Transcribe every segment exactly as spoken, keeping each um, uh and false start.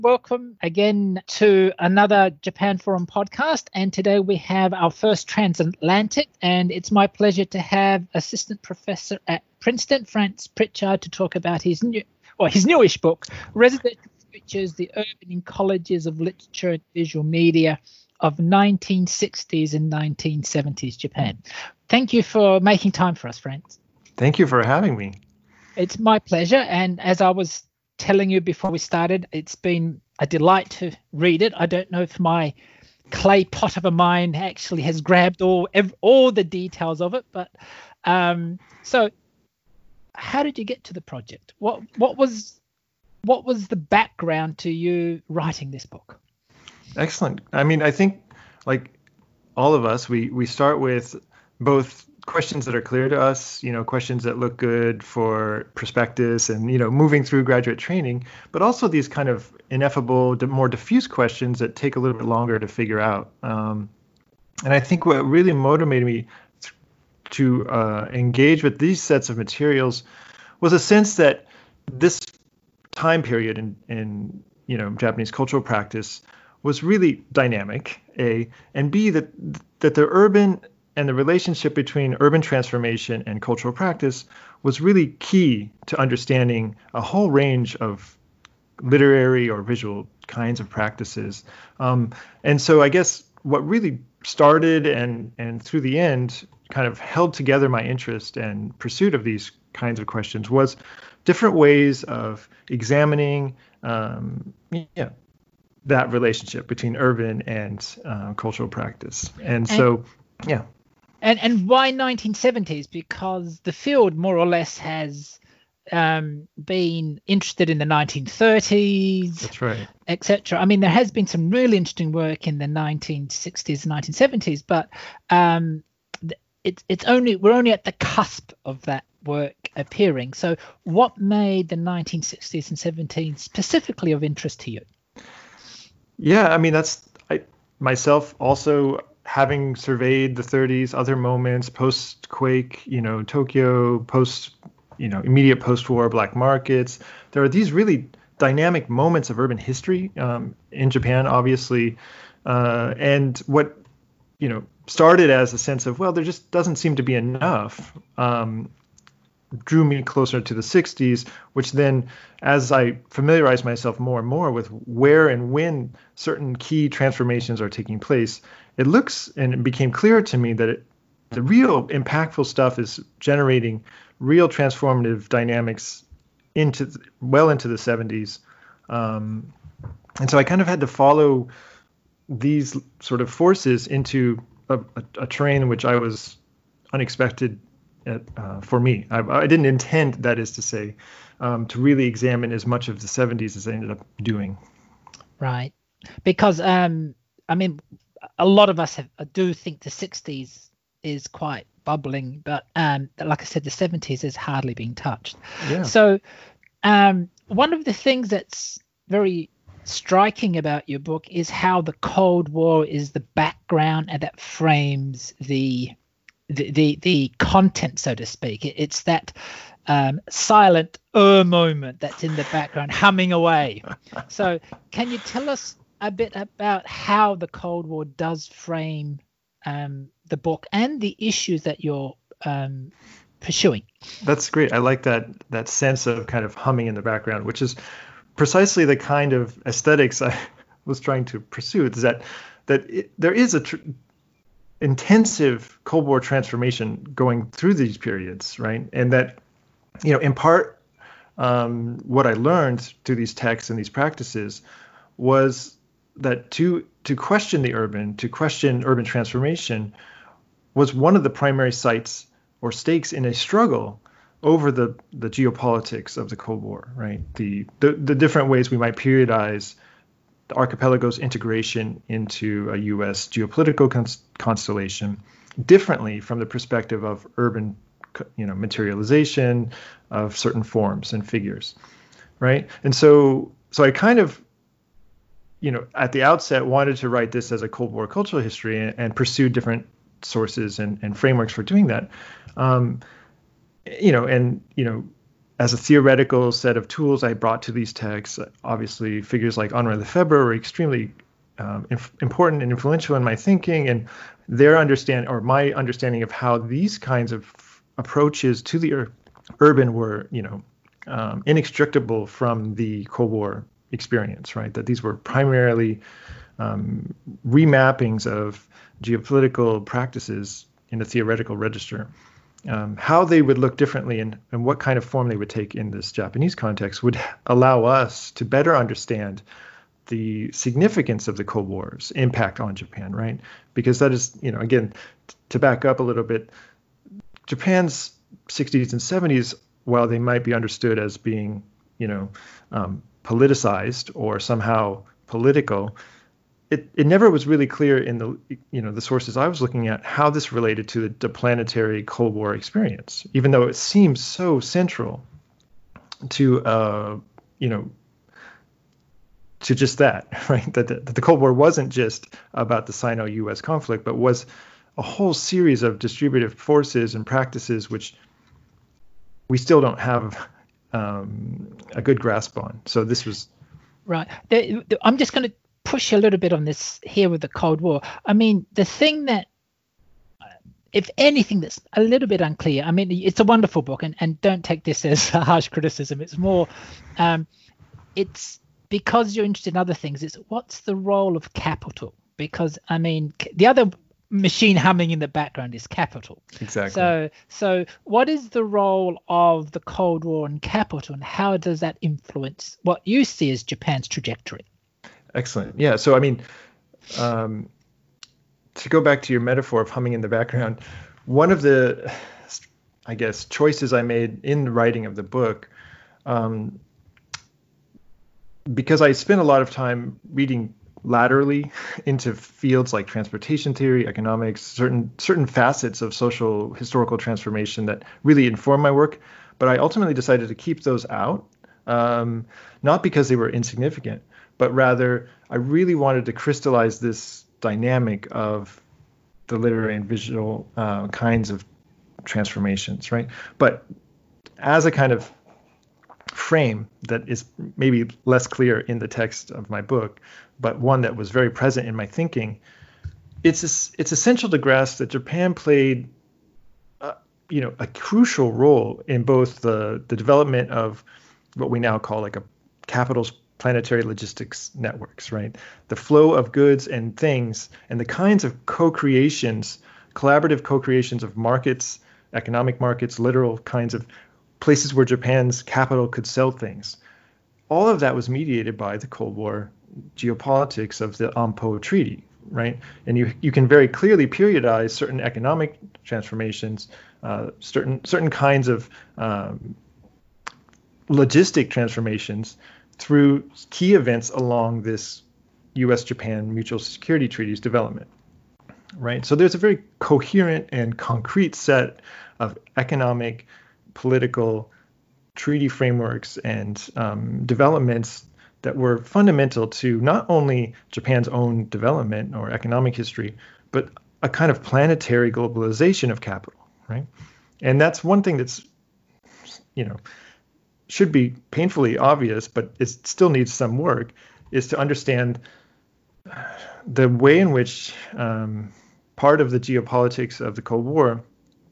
Welcome again to another Japan Forum podcast. And today we have our first transatlantic. And it's my pleasure to have Assistant Professor at Princeton, Franz Pritchard, to talk about his new, or his newish book, Residential Futures, the Urban Ecologies of Literature and Visual Media of nineteen sixties and nineteen seventies Japan. Thank you for making time for us, Franz. Thank you for having me. It's my pleasure. And as I was telling you before we started, it's been a delight to read it. I don't know if my clay pot of a mind actually has grabbed all ev- all the details of it, but um, so how did you get to the project? What what was what was the background to you writing this book? Excellent. I mean, I think like all of us, we we start with both questions that are clear to us, you know, questions that look good for prospectus and, you know, moving through graduate training, but also these kind of ineffable, more diffuse questions that take a little bit longer to figure out. Um, and I think what really motivated me th- to uh, engage with these sets of materials was a sense that this time period in, in, you know, Japanese cultural practice was really dynamic, A, and B, that that the urban and the relationship between urban transformation and cultural practice was really key to understanding a whole range of literary or visual kinds of practices. Um, and so I guess what really started and, and through the end kind of held together my interest and pursuit of these kinds of questions was different ways of examining um, yeah, that relationship between urban and uh, cultural practice. And, and so, yeah. And and why nineteen seventies? Because the field more or less has um, been interested in the nineteen thirties. That's right. et cetera. I mean, there has been some really interesting work in the nineteen sixties and nineteen seventies, but um, it's it's only we're only at the cusp of that work appearing. So, what made the nineteen sixties and seventies specifically of interest to you? Yeah, I mean, that's I myself also. Having surveyed the thirties, other moments, post-quake, you know, Tokyo, post, you know, immediate post-war black markets, there are these really dynamic moments of urban history um, in Japan, obviously. Uh, and what, you know, started as a sense of, well, there just doesn't seem to be enough, um, drew me closer to the sixties, which then, as I familiarized myself more and more with where and when certain key transformations are taking place, it looks and it became clear to me that it, the real impactful stuff is generating real transformative dynamics into well into the seventies. Um, and so I kind of had to follow these sort of forces into a, a, a terrain in which I was unexpected at, uh, for me. I, I didn't intend, that is to say, um, to really examine as much of the seventies as I ended up doing. Right. Because, um, I mean, a lot of us have, do think the sixties is quite bubbling, but um, like I said, the seventies is hardly being touched. Yeah. So um, one of the things that's very striking about your book is how the Cold War is the background and that frames the the the, the content, so to speak. It, it's that um, silent er moment that's in the background humming away. So can you tell us a bit about how the Cold War does frame um, the book and the issues that you're um, pursuing? That's great. I like that that sense of kind of humming in the background, which is precisely the kind of aesthetics I was trying to pursue. Is that that it, there is a tr- intensive Cold War transformation going through these periods, right? And that, you know, in part, um, what I learned through these texts and these practices was that to to question the urban, to question urban transformation, was one of the primary sites or stakes in a struggle over the, the geopolitics of the Cold War, right? The, the the different ways we might periodize the archipelago's integration into a U S geopolitical cons- constellation differently from the perspective of urban, you know, materialization of certain forms and figures, right? And so so I kind of, you know, at the outset wanted to write this as a Cold War cultural history and, and pursue different sources and, and frameworks for doing that. Um, you know, and, you know, as a theoretical set of tools I brought to these texts, obviously figures like Henri Lefebvre were extremely um, inf- important and influential in my thinking, and their understand or my understanding of how these kinds of approaches to the ur- urban were, you know, um, inextricable from the Cold War experience, right? That these were primarily um, remappings of geopolitical practices in a theoretical register. Um, how they would look differently and, and what kind of form they would take in this Japanese context would allow us to better understand the significance of the Cold War's impact on Japan, right? Because that is, you know, again, t- to back up a little bit, Japan's sixties and seventies, while they might be understood as being, you know, um, politicized or somehow political, It, it never was really clear in the you know the sources I was looking at how this related to the, the planetary Cold War experience, even though it seems so central to uh, you know to just that, right? That the, that the Cold War wasn't just about the Sino-U S conflict, but was a whole series of distributive forces and practices which we still don't have um, a good grasp on. So this was right. The, the, I'm just going to push a little bit on this here with the Cold War. I mean, the thing that, if anything, that's a little bit unclear. I mean, it's a wonderful book, and, and don't take this as a harsh criticism. It's more, um, it's because you're interested in other things. It's what's the role of capital? Because I mean, the other machine humming in the background is capital. Exactly. So, so what is the role of the Cold War and capital, and how does that influence what you see as Japan's trajectory? Excellent. Yeah. So, I mean, um, to go back to your metaphor of humming in the background, one of the, I guess, choices I made in the writing of the book, um, because I spent a lot of time reading laterally into fields like transportation theory, economics, certain certain facets of social historical transformation that really inform my work, but I ultimately decided to keep those out, um, not because they were insignificant, but rather I really wanted to crystallize this dynamic of the literary and visual uh, kinds of transformations, right? But as a kind of frame that is maybe less clear in the text of my book, but one that was very present in my thinking, it's it's essential to grasp that Japan played, uh, you know, a crucial role in both the the development of what we now call like a capital's planetary logistics networks, right? The flow of goods and things and the kinds of co-creations, collaborative co-creations of markets, economic markets, literal kinds of places where Japan's capital could sell things. All of that was mediated by the Cold War geopolitics of the Anpo Treaty, right? And you you can very clearly periodize certain economic transformations, uh, certain certain kinds of um, logistic transformations through key events along this U S Japan Mutual Security Treaty's development, right? So there's a very coherent and concrete set of economic, political, treaty frameworks and um, developments that were fundamental to not only Japan's own development or economic history, but a kind of planetary globalization of capital, right? And that's one thing that's, you know, should be painfully obvious, but it still needs some work, is to understand the way in which um, part of the geopolitics of the Cold War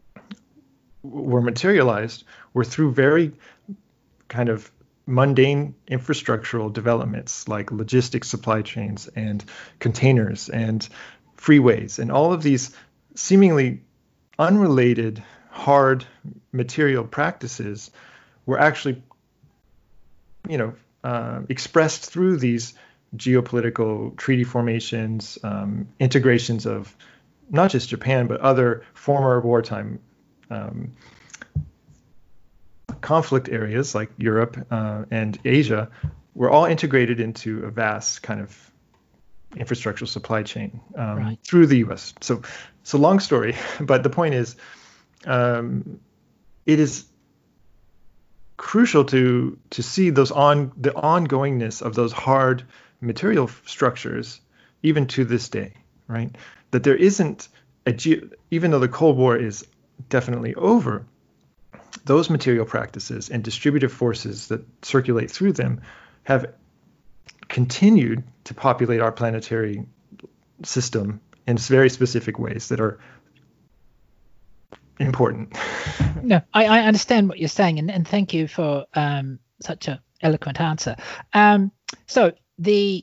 were materialized were through very kind of mundane infrastructural developments like logistics supply chains and containers and freeways and all of these seemingly unrelated hard material practices were actually, you know, uh, expressed through these geopolitical treaty formations, um, integrations of not just Japan, but other former wartime um, conflict areas like Europe uh, and Asia were all integrated into a vast kind of infrastructural supply chain um, right. through the U S. So, so long story, but the point is, um, it is crucial to to see those on the ongoingness of those hard material structures even to this day, right? That there isn't a ge- even though the Cold War is definitely over, those material practices and distributive forces that circulate through them have continued to populate our planetary system in very specific ways that are important. No, I, I understand what you're saying, and, and thank you for um, such an eloquent answer. Um, so the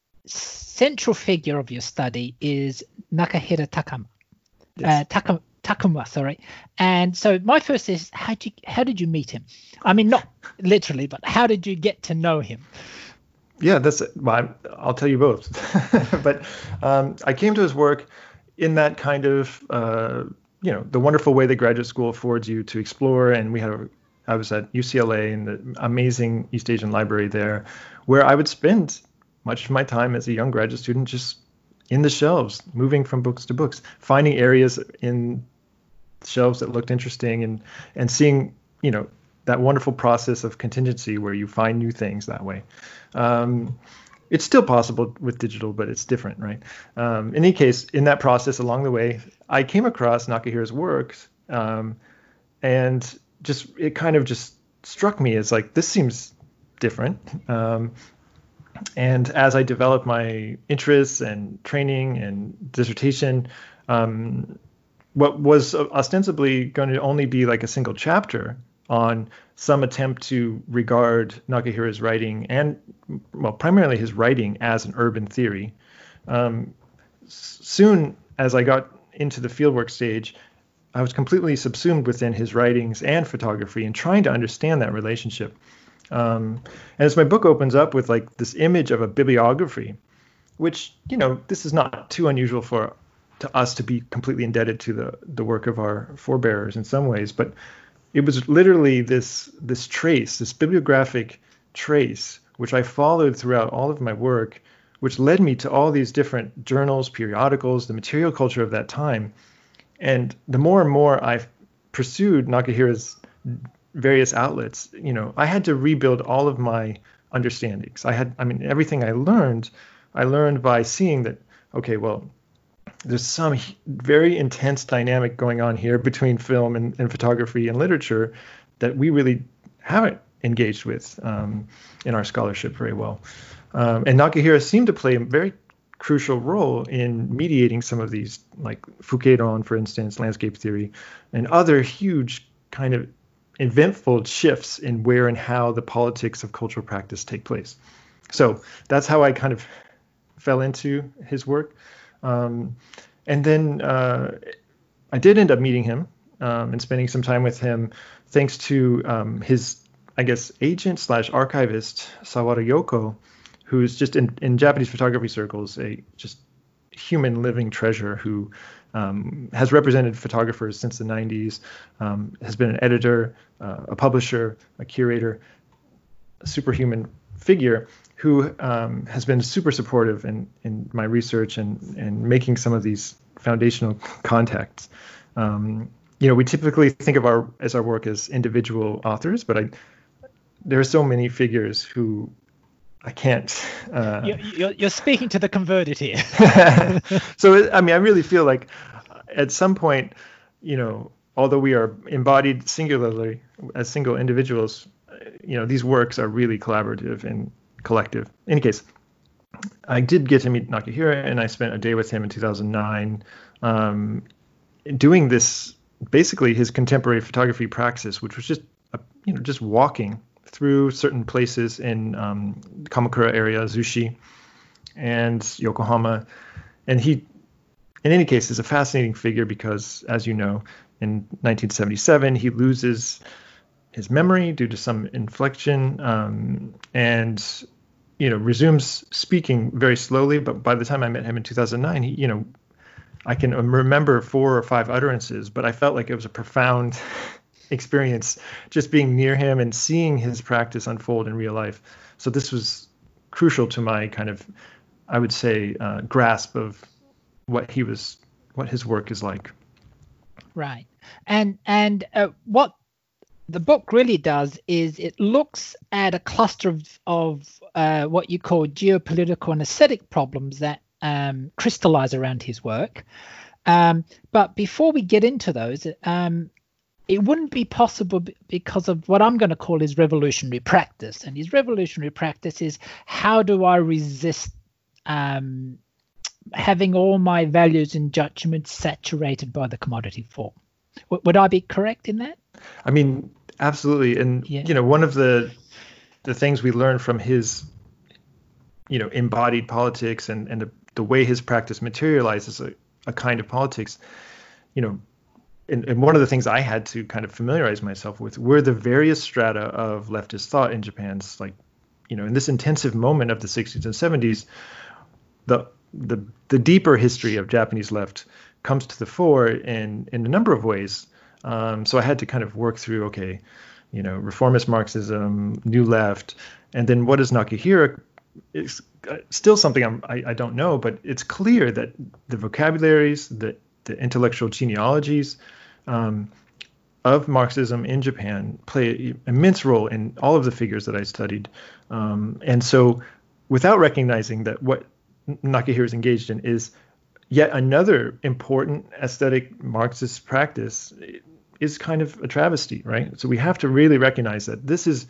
central figure of your study is Nakahira Takama. Yes. Uh, Taka, Takuma, sorry. And so my first is, how did you how did you meet him? I mean, not literally, but how did you get to know him? Yeah, that's. Well, I'll tell you both. But um, I came to his work in that kind of, uh, you know, the wonderful way that graduate school affords you to explore. And we had, a, I was at U C L A in the amazing East Asian library there, where I would spend much of my time as a young graduate student just in the shelves, moving from books to books, finding areas in shelves that looked interesting, and and seeing, you know, that wonderful process of contingency where you find new things that way. Um, it's still possible with digital, but it's different, right? Um, in any case, in that process along the way, I came across Nakahira's works, um, and just it kind of just struck me as like, this seems different. Um, and as I developed my interests and training and dissertation, um, what was ostensibly going to only be like a single chapter on some attempt to regard Nakahira's writing and, well, primarily his writing as an urban theory. Um, soon as I got into the fieldwork stage, I was completely subsumed within his writings and photography and trying to understand that relationship. Um, and as my book opens up with like this image of a bibliography, which, you know, this is not too unusual for to us to be completely indebted to the, the work of our forebears in some ways, but it was literally this this trace, this bibliographic trace, which I followed throughout all of my work, which led me to all these different journals, periodicals, the material culture of that time. And the more and more I pursued Nakahira's various outlets, you know, I had to rebuild all of my understandings. I had, I mean, everything I learned, I learned by seeing that, okay, well, there's some very intense dynamic going on here between film and, and photography and literature that we really haven't engaged with um, in our scholarship very well. Um, and Nakahira seemed to play a very crucial role in mediating some of these, like Fukeiron, for instance, landscape theory, and other huge kind of eventful shifts in where and how the politics of cultural practice take place. So that's how I kind of fell into his work. Um, and then uh, I did end up meeting him um, and spending some time with him, thanks to um, his, I guess, agent slash archivist, Sawara Yoko, who's just in, in Japanese photography circles, a just human living treasure who um, has represented photographers since the nineties, um, has been an editor, uh, a publisher, a curator, a superhuman figure who um, has been super supportive in, in my research and, and making some of these foundational contacts. Um, you know, we typically think of our as our work as individual authors, but I, there are so many figures who I can't. Uh, you're, you're speaking to the converted here. So, I mean, I really feel like at some point, you know, although we are embodied singularly as single individuals, you know, these works are really collaborative and collective. In any case, I did get to meet Nakahira, and I spent a day with him in two thousand nine um, doing this, basically his contemporary photography praxis, which was just, uh, you know, just walking through certain places in um, Kamakura area, Zushi, and Yokohama. And he, in any case, is a fascinating figure because, as you know, in nineteen seventy-seven, he loses his memory due to some inflection um, and, you know, resumes speaking very slowly. But by the time I met him in two thousand nine, he, you know, I can remember four or five utterances, but I felt like it was a profound experience just being near him and seeing his practice unfold in real life. So this was crucial to my kind of, I would say, uh, grasp of what he was, what his work is like. Right. And and uh, what the book really does is it looks at a cluster of, of uh, what you call geopolitical and aesthetic problems that um, crystallize around his work. Um, but before we get into those, um, it wouldn't be possible because of what I'm going to call his revolutionary practice. And his revolutionary practice is, how do I resist um, having all my values and judgments saturated by the commodity form? W- would I be correct in that? I mean, absolutely. And, yeah. you know, one of the the things we learned from his, you know, embodied politics and, and the, the way his practice materializes a, a kind of politics, you know, And, and one of the things I had to kind of familiarize myself with were the various strata of leftist thought in Japan's, like, you know, in this intensive moment of the sixties and seventies, the the the deeper history of Japanese left comes to the fore in in a number of ways. Um, so I had to kind of work through, okay, you know, reformist Marxism, new left, and then what is Nakahira? It's still something I'm, I I don't know, but it's clear that the vocabularies, the the intellectual genealogies um, of Marxism in Japan play an immense role in all of the figures that I studied. Um, and so without recognizing that what Nakahira is engaged in is yet another important aesthetic Marxist practice is kind of a travesty, right? So we have to really recognize that this is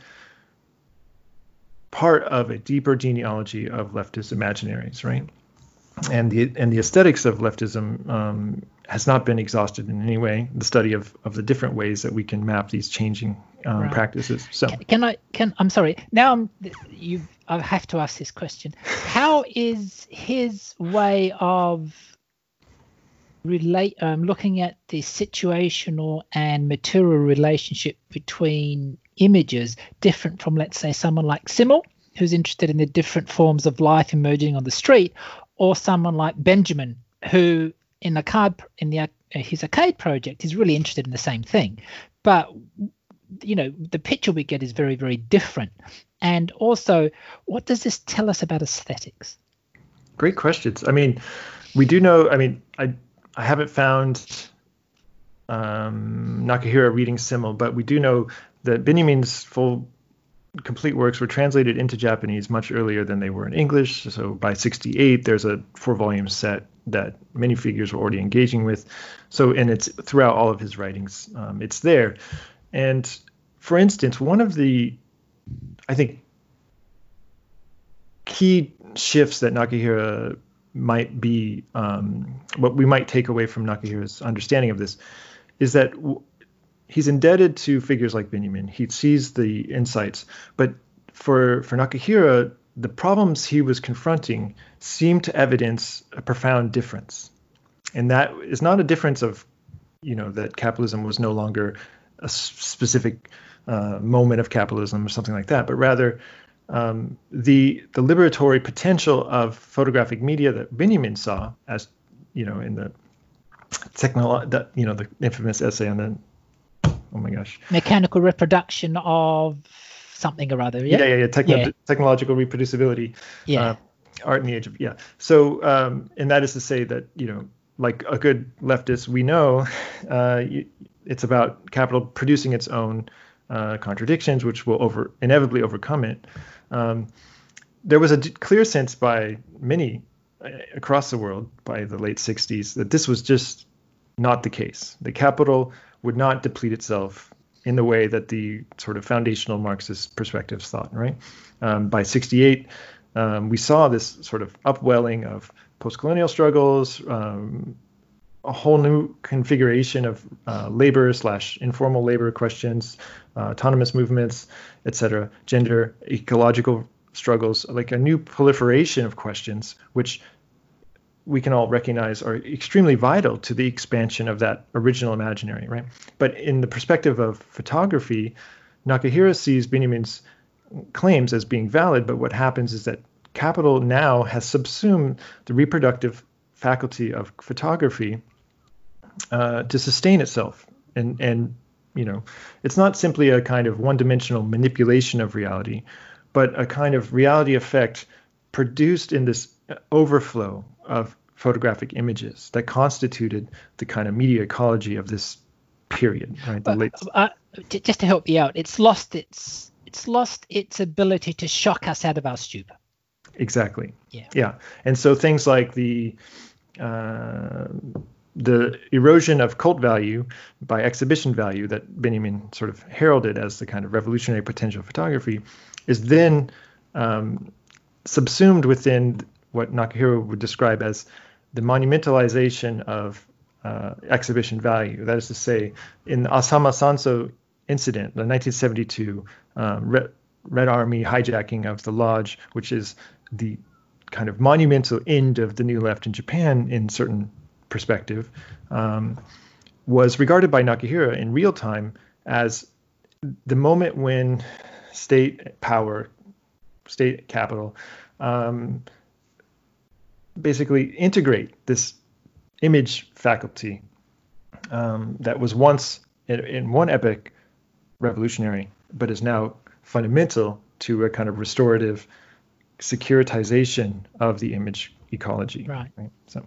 part of a deeper genealogy of leftist imaginaries, right? And the and the aesthetics of leftism um, has not been exhausted in any way. The study of, of the different ways that we can map these changing um, right. practices. So can, can I can I'm sorry now I'm you I have to ask this question. How is his way of relate um, looking at the situational and material relationship between images different from, let's say, someone like Simmel, who's interested in the different forms of life emerging on the street, or someone like Benjamin, who in the card in the uh, his arcade project is really interested in the same thing, but you know the picture we get is very very different. And also, what does this tell us about aesthetics? Great questions. I mean, we do know. I mean, I I haven't found um, Nakahira reading Simmel, but we do know that Benjamin's full complete works were translated into Japanese much earlier than they were in English. So by sixty-eight, there's a four-volume set that many figures were already engaging with. So, and it's throughout all of his writings, um, it's there. And for instance, one of the, I think, key shifts that Nakahira might be, um, what we might take away from Nakahira's understanding of this, is that w- he's indebted to figures like Benjamin. He sees the insights, but for for Nakahira, the problems he was confronting seem to evidence a profound difference, and that is not a difference of, you know, that capitalism was no longer a specific uh, moment of capitalism or something like that, but rather um, the the liberatory potential of photographic media that Benjamin saw, as you know, in the technolo- that you know the infamous essay on the oh my gosh mechanical reproduction of something or other. Yeah, yeah, yeah, yeah. Techno- yeah. Technological reproducibility. Yeah. Uh, art in the age of yeah. So um, and that is to say that, you know, like a good leftist, we know uh, it's about capital producing its own uh, contradictions, which will over inevitably overcome it. Um, there was a d- clear sense by many uh, across the world by the late sixties that this was just not the case. The capital would not deplete itself in the way that the sort of foundational Marxist perspectives thought, right? Um, by sixty-eight, um, we saw this sort of upwelling of post-colonial struggles, um, a whole new configuration of uh, labor slash informal labor questions, uh, autonomous movements, et cetera, gender, ecological struggles, like a new proliferation of questions, which we can all recognize are extremely vital to the expansion of that original imaginary, right? But in the perspective of photography, Nakahira sees Benjamin's claims as being valid, but what happens is that capital now has subsumed the reproductive faculty of photography uh, to sustain itself. And, and, you know, it's not simply a kind of one-dimensional manipulation of reality, but a kind of reality effect produced in this overflow of photographic images that constituted the kind of media ecology of this period, right? The uh, late... uh, just to help you out, it's lost its it's lost its ability to shock us out of our stupor. Exactly. Yeah. Yeah. And so things like the uh, the erosion of cult value by exhibition value that Benjamin sort of heralded as the kind of revolutionary potential of photography is then um, subsumed within what Nakahiro would describe as the monumentalization of uh, exhibition value. That is to say, in the Asama Sanso incident, the nineteen seventy-two um, Red, Red Army hijacking of the lodge, which is the kind of monumental end of the New Left in Japan in certain perspective, um, was regarded by Nakahiro in real time as the moment when state power, state capital, um, basically integrate this image faculty um, that was once in, in one epoch revolutionary, but is now fundamental to a kind of restorative securitization of the image ecology. Right. right? So,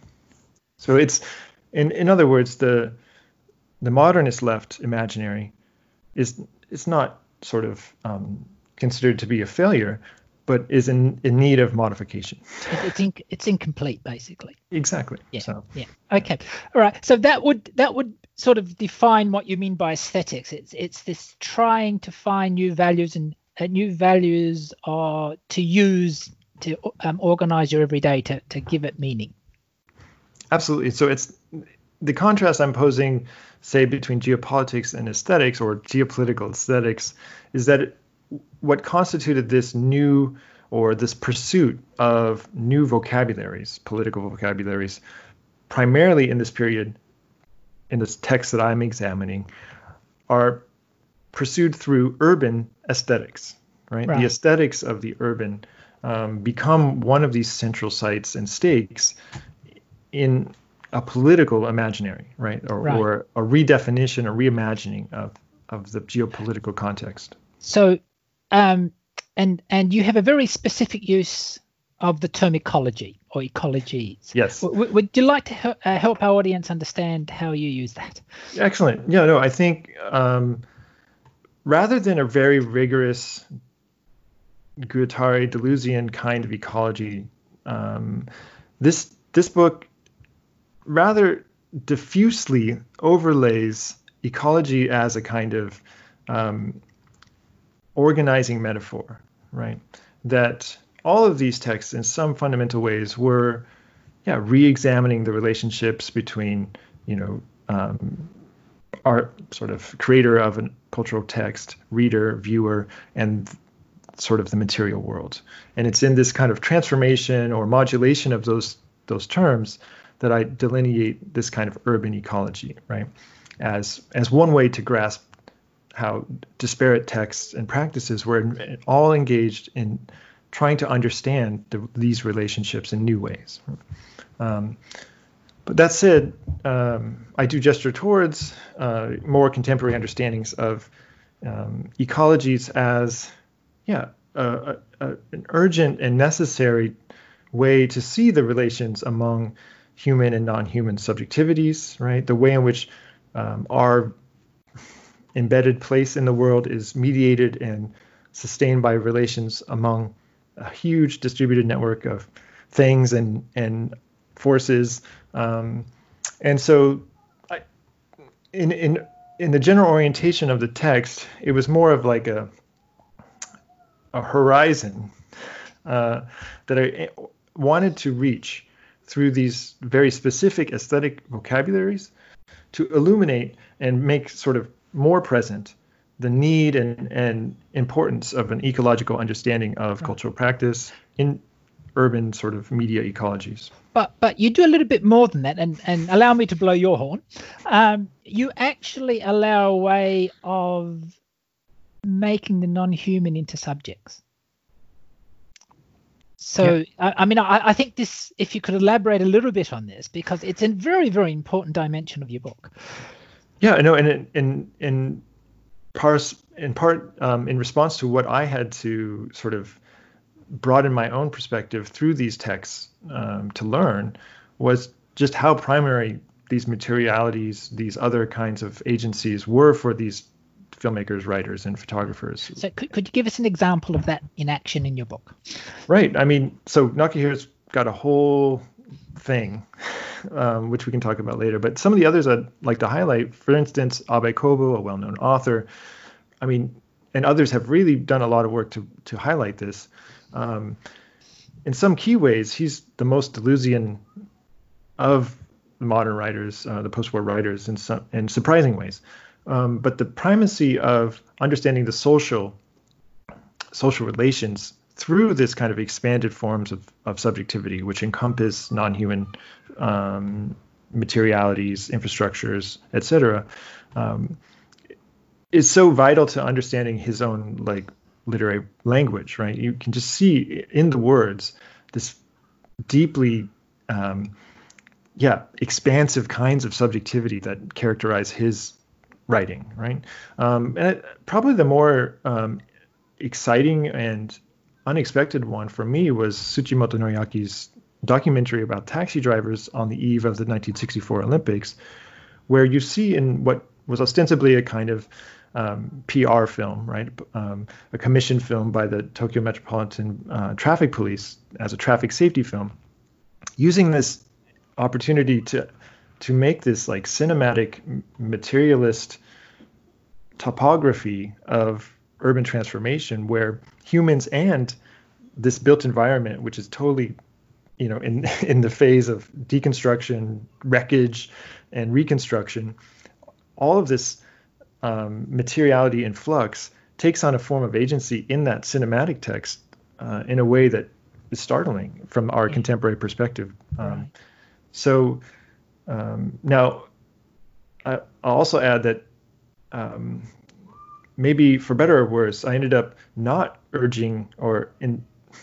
so it's in in other words, the the modernist left imaginary is it's not sort of um, considered to be a failure, but is in, in need of modification. It's in, it's incomplete, basically. Exactly. Yeah. So. Yeah. Okay. All right. So that would that would sort of define what you mean by aesthetics. It's it's this trying to find new values and uh, new values are to use to um, organize your everyday to to give it meaning. Absolutely. So it's the contrast I'm posing, say, between geopolitics and aesthetics, or geopolitical aesthetics, is that it, what constituted this new or this pursuit of new vocabularies, political vocabularies, primarily in this period, in this text that I'm examining, are pursued through urban aesthetics, right? Right. The aesthetics of the urban um, become one of these central sites and stakes in a political imaginary, right? Or, Right. or a redefinition, a reimagining of, of the geopolitical context. So, um, and and you have a very specific use of the term ecology or ecologies. Yes. W- would you like to he- uh, help our audience understand how you use that? Excellent. Yeah, no, I think um, rather than a very rigorous Guattari Deleuzian kind of ecology, um, this this book rather diffusely overlays ecology as a kind of um, organizing metaphor, right? That all of these texts in some fundamental ways were, yeah, re-examining the relationships between, you know, um, art, sort of creator of a cultural text, reader, viewer, and sort of the material world. And it's in this kind of transformation or modulation of those those terms that I delineate this kind of urban ecology, right? As as one way to grasp how disparate texts and practices were all engaged in trying to understand the, these relationships in new ways. Um, but that said, um, I do gesture towards uh, more contemporary understandings of um, ecologies as, yeah, a, a, an urgent and necessary way to see the relations among human and non-human subjectivities, right? The way in which um, our embedded place in the world is mediated and sustained by relations among a huge distributed network of things and and forces. Um, and so I, in in in the general orientation of the text, it was more of like a a horizon uh, that I wanted to reach through these very specific aesthetic vocabularies to illuminate and make sort of more present the need and, and importance of an ecological understanding of cultural practice in urban sort of media ecologies. But but you do a little bit more than that, and, and allow me to blow your horn. Um, you actually allow a way of making the non-human into subjects. So, yeah. I, I mean, I, I think this, if you could elaborate a little bit on this, because it's a very, very important dimension of your book. Yeah, I know, and in in parse in part um, in response to what I had to sort of broaden my own perspective through these texts um, to learn was just how primary these materialities, these other kinds of agencies were for these filmmakers, writers, and photographers. So could, could you give us an example of that in action in your book? Right. I mean, so Nakahiro's got a whole thing um, which we can talk about later. But some of the others I'd like to highlight, for instance, Abe Kobo, a well-known author. I mean, and others have really done a lot of work to to highlight this. Um, in some key ways, he's the most Deleuzian of the modern writers, uh, the post-war writers, in some in surprising ways. Um, but the primacy of understanding the social social relations through this kind of expanded forms of, of subjectivity, which encompass non-human um, materialities, infrastructures, et cetera, um, is so vital to understanding his own like literary language, right? You can just see in the words this deeply, um, yeah, expansive kinds of subjectivity that characterize his writing, right? Um, and it, probably the more um, exciting and unexpected one for me was Tsuchimoto Noriaki's documentary about taxi drivers on the eve of the nineteen sixty-four Olympics, where you see in what was ostensibly a kind of um, P R film, right? Um, a commissioned film by the Tokyo Metropolitan uh, Traffic Police as a traffic safety film, using this opportunity to to make this like cinematic materialist topography of urban transformation where humans and this built environment, which is totally, you know, in in the phase of deconstruction, wreckage, and reconstruction, all of this um, materiality in flux takes on a form of agency in that cinematic text uh, in a way that is startling from our contemporary perspective. Um, right. So um, now, I, I'll also add that um, maybe for better or worse, I ended up not urging or in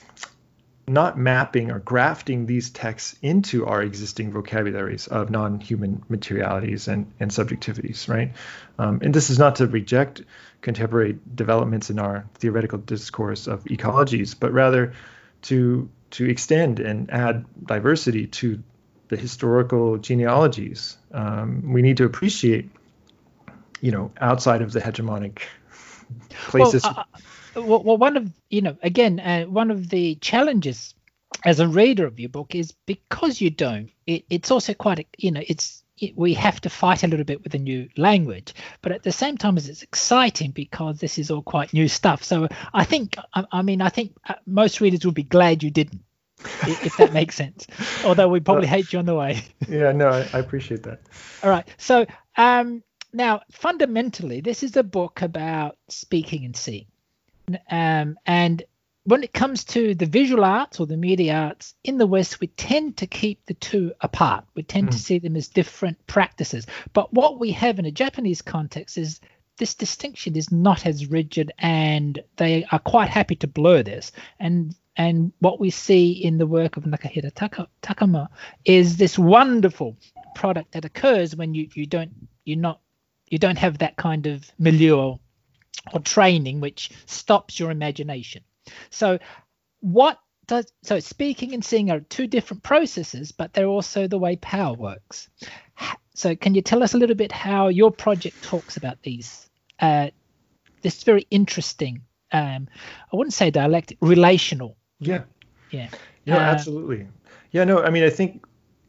not mapping or grafting these texts into our existing vocabularies of non-human materialities and, and subjectivities, right? Um, and this is not to reject contemporary developments in our theoretical discourse of ecologies, but rather to to extend and add diversity to the historical genealogies. Um, we need to appreciate, you know, outside of the hegemonic places. Well, uh, well, well one of, you know, again, uh, one of the challenges as a reader of your book is because you don't, it, it's also quite, a, you know, it's, it, we have to fight a little bit with a new language, but at the same time as it's exciting because this is all quite new stuff. So I think, I, I mean, I think most readers will be glad you didn't, if that makes sense. Although we probably uh, hate you on the way. Yeah, no, I, I appreciate that. All right. So um, now, fundamentally, this is a book about speaking and seeing. Um, and when it comes to the visual arts or the media arts in the West, we tend to keep the two apart. We tend mm. to see them as different practices. But what we have in a Japanese context is this distinction is not as rigid, and they are quite happy to blur this. And and what we see in the work of Nakahira Taka, Takama is this wonderful product that occurs when you you don't you're not you don't have that kind of milieu or, or training which stops your imagination. So what does so speaking and seeing are two different processes, but they're also the way power works. So can you tell us a little bit how your project talks about these uh, this very interesting um, I wouldn't say dialectic, relational. Yeah. Yeah. No, uh, absolutely. Yeah, no, I mean, I think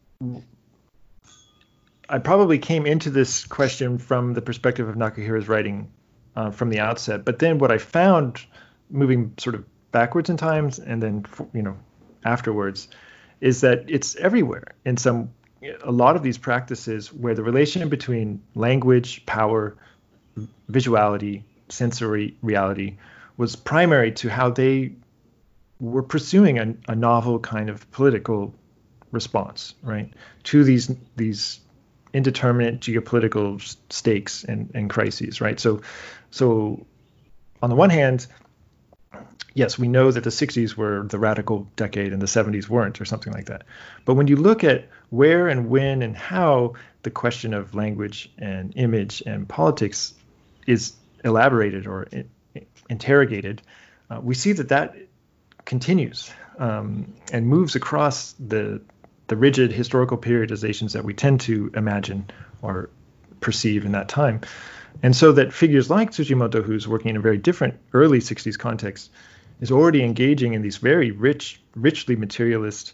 I probably came into this question from the perspective of Nakahira's writing uh, from the outset. But then what I found moving sort of backwards in times and then, you know, afterwards is that it's everywhere in some, a lot of these practices where the relation between language, power, visuality, sensory reality was primary to how they were pursuing a, a novel kind of political response, right, to these these indeterminate geopolitical stakes and, and crises, right? So, so on the one hand, yes, we know that the sixties were the radical decade and the seventies weren't, or something like that. But when you look at where and when and how the question of language and image and politics is elaborated or in, interrogated, uh, we see that that continues um, and moves across the the rigid historical periodizations that we tend to imagine or perceive in that time. And so that figures like Tsuchimoto, who's working in a very different early sixties context, is already engaging in these very rich, richly materialist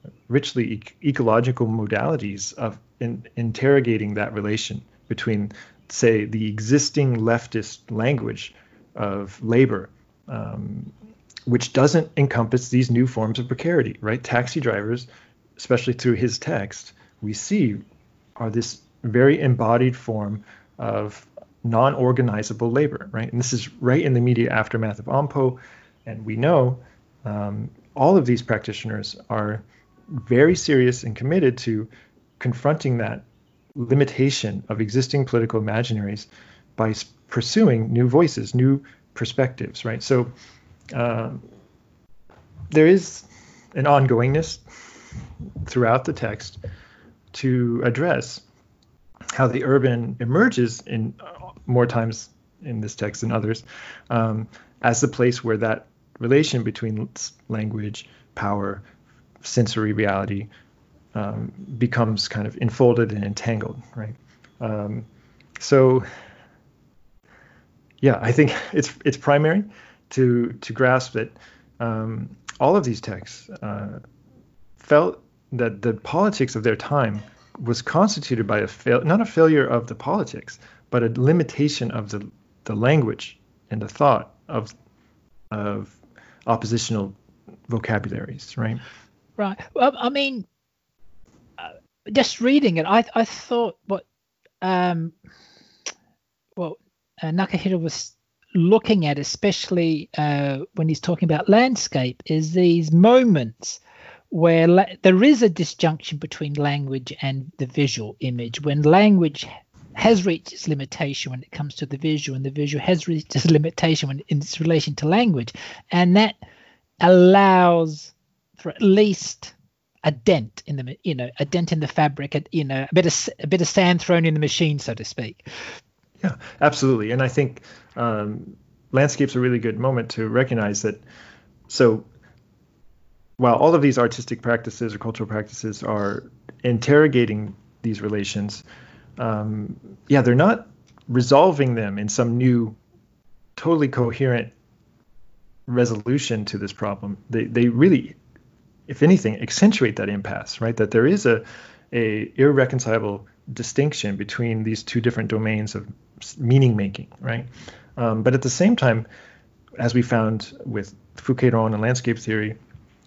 richly e- ecological modalities of in, interrogating that relation between, say, the existing leftist language of labor, um, which doesn't encompass these new forms of precarity, right? Taxi drivers, especially through his text, we see are this very embodied form of non-organizable labor, right? And this is right in the immediate aftermath of Ampo, and we know um, all of these practitioners are very serious and committed to confronting that limitation of existing political imaginaries by s- pursuing new voices, new perspectives, right? So um, there is an ongoingness throughout the text to address how the urban emerges in uh, more times in this text than others um, as the place where that relation between language, power, sensory reality um, becomes kind of enfolded and entangled, right? Um, so, yeah, I think it's it's primary to to grasp that um, all of these texts uh, felt that the politics of their time was constituted by a fail, not a failure of the politics, but a limitation of the the language and the thought of of oppositional vocabularies, right? Right. Well, I mean, uh, just reading it, I I thought what um what uh, Nakahira was looking at, especially uh, when he's talking about landscape, is these moments where la- there is a disjunction between language and the visual image, when language has reached its limitation when it comes to the visual, and the visual has reached its limitation when in its relation to language, and that allows for at least a dent in the, you know, a dent in the fabric, a, you know, a bit of a bit of sand thrown in the machine, so to speak. Yeah, absolutely. And I think um, landscape's a really good moment to recognize that. So while all of these artistic practices or cultural practices are interrogating these relations, um, yeah, they're not resolving them in some new, totally coherent resolution to this problem. They they really, if anything, accentuate that impasse, right? That there is a a irreconcilable distinction between these two different domains of meaning making, right? Um, but at the same time, as we found with Fouquet-Ron and landscape theory,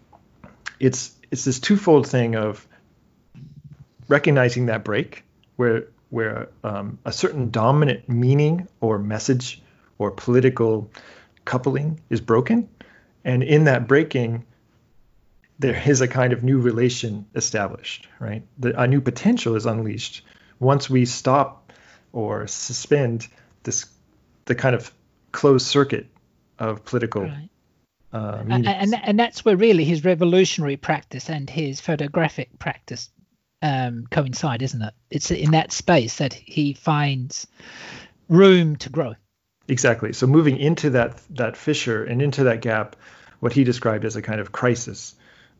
it's it's this twofold thing of recognizing that break where where um, a certain dominant meaning or message or political coupling is broken, and in that breaking there is a kind of new relation established, right? The, a new potential is unleashed once we stop or suspend this the kind of closed circuit of political Right. uh, And, meanings. and and that's where really his revolutionary practice and his photographic practice um, coincide, isn't it? It's in that space that he finds room to grow. Exactly. So moving into that that fissure and into that gap, what he described as a kind of crisis,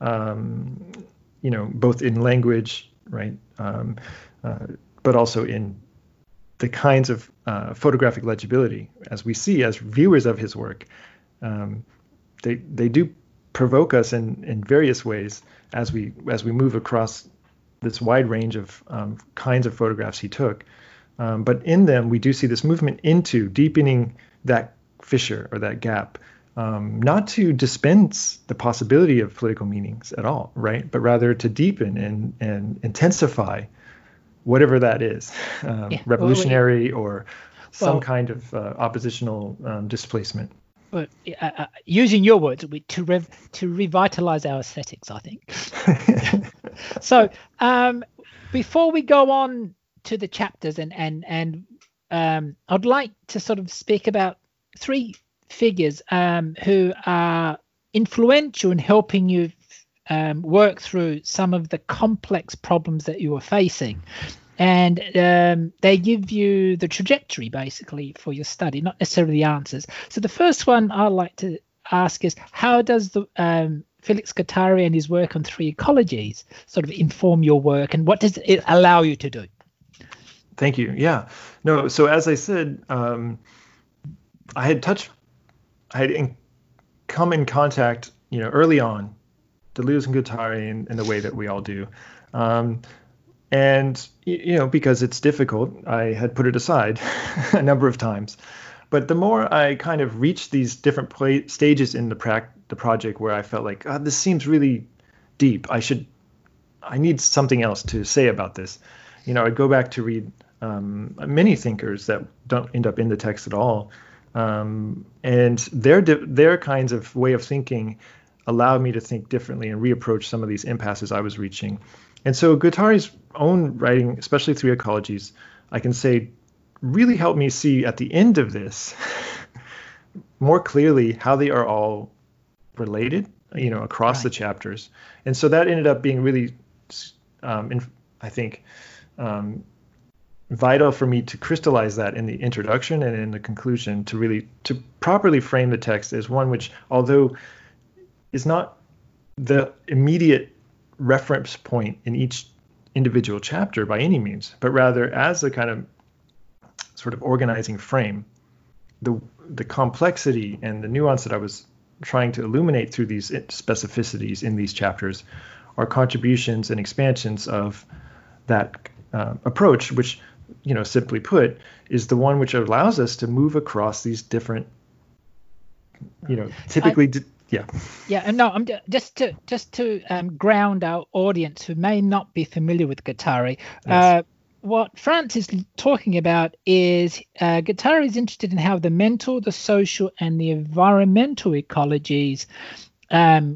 um, you know, both in language, right, um, uh, but also in the kinds of uh, photographic legibility, as we see as viewers of his work. Um, they they do provoke us in, in various ways as we as we move across this wide range of um, kinds of photographs he took. Um, but in them, we do see this movement into deepening that fissure or that gap, um, not to dispense the possibility of political meanings at all, right? But rather to deepen and, and intensify whatever that is, um, Yeah. revolutionary or some Well, kind of uh, oppositional um, displacement. but uh, uh, using your words, we, to rev, to revitalize our aesthetics, I think. So um, before we go on to the chapters, and and and um, I'd like to sort of speak about three figures um, who are influential in helping you um, work through some of the complex problems that you are facing. And um, they give you the trajectory, basically, for your study, not necessarily the answers. So the first one I'd like to ask is, how does the um, Felix Guattari and his work on three ecologies sort of inform your work, and what does it allow you to do? Thank you. Yeah. No, so as I said, um, I had touched, I had in, come in contact, you know, early on Deleuze and Guattari in, in the way that we all do. Um, and, you know, because it's difficult, I had put it aside a number of times. But the more I kind of reached these different play, stages in the, prac, the project where I felt like, oh, this seems really deep. I should, I need something else to say about this. You know, I'd go back to read um, many thinkers that don't end up in the text at all. Um, and their their kinds of way of thinking allowed me to think differently and reapproach some of these impasses I was reaching. And so Guattari's own writing, especially Three Ecologies, I can say really helped me see at the end of this more clearly how they are all related, you know, across right. the chapters. And so that ended up being really, um, in, I think, um, vital for me to crystallize that in the introduction and in the conclusion, to really to properly frame the text as one which, although is not the immediate reference point in each individual chapter by any means, but rather as a kind of sort of organizing frame, the the complexity and the nuance that I was trying to illuminate through these specificities in these chapters are contributions and expansions of that uh, approach, which, you know, simply put, is the one which allows us to move across these different, you know, typically, I, d- yeah. Yeah, and no, I'm just to just to um, ground our audience who may not be familiar with Guattari. Yes. Uh, what Frans is talking about is uh, Guattari is interested in how the mental, the social, and the environmental ecologies um,